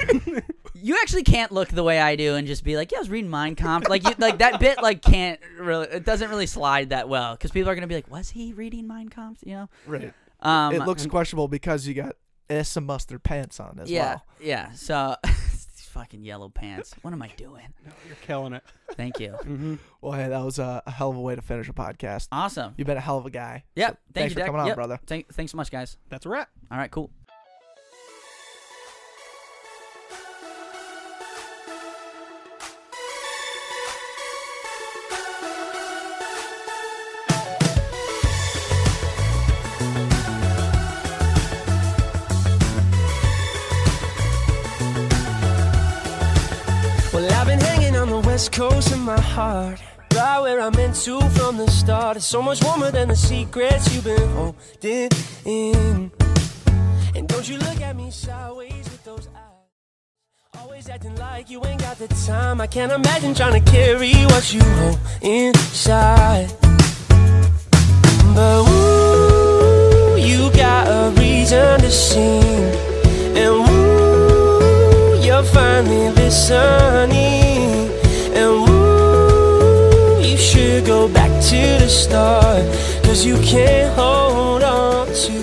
You actually can't look the way I do and just be like, yeah, I was reading Mein Kampf. Like, you, like that bit, like, can't really. It doesn't really slide that well because people are gonna be like, was he reading Mein Kampf? You know. Right. Um, It looks questionable because you got uh, some mustard pants on as yeah, well. yeah. So, these fucking yellow pants. What am I doing? No, you're killing it. Thank you. Mm-hmm. Well, hey, that was a, a hell of a way to finish a podcast. Awesome. You've been a hell of a guy. Yep. So Thank thanks you, for Deck. coming on, Yep. brother. Thank, thanks so much, guys. That's a wrap. All right, cool. Well, I've been hanging on the west coast in my heart, right where I'm meant to from the start. It's so much warmer than the secrets you've been holding in. And don't you look at me sideways with those eyes, always acting like you ain't got the time. I can't imagine trying to carry what you hold inside. But ooh, you got a reason to sing, and ooh, you're finally listening, and ooh, you should go back to the start, 'cause you can't hold on to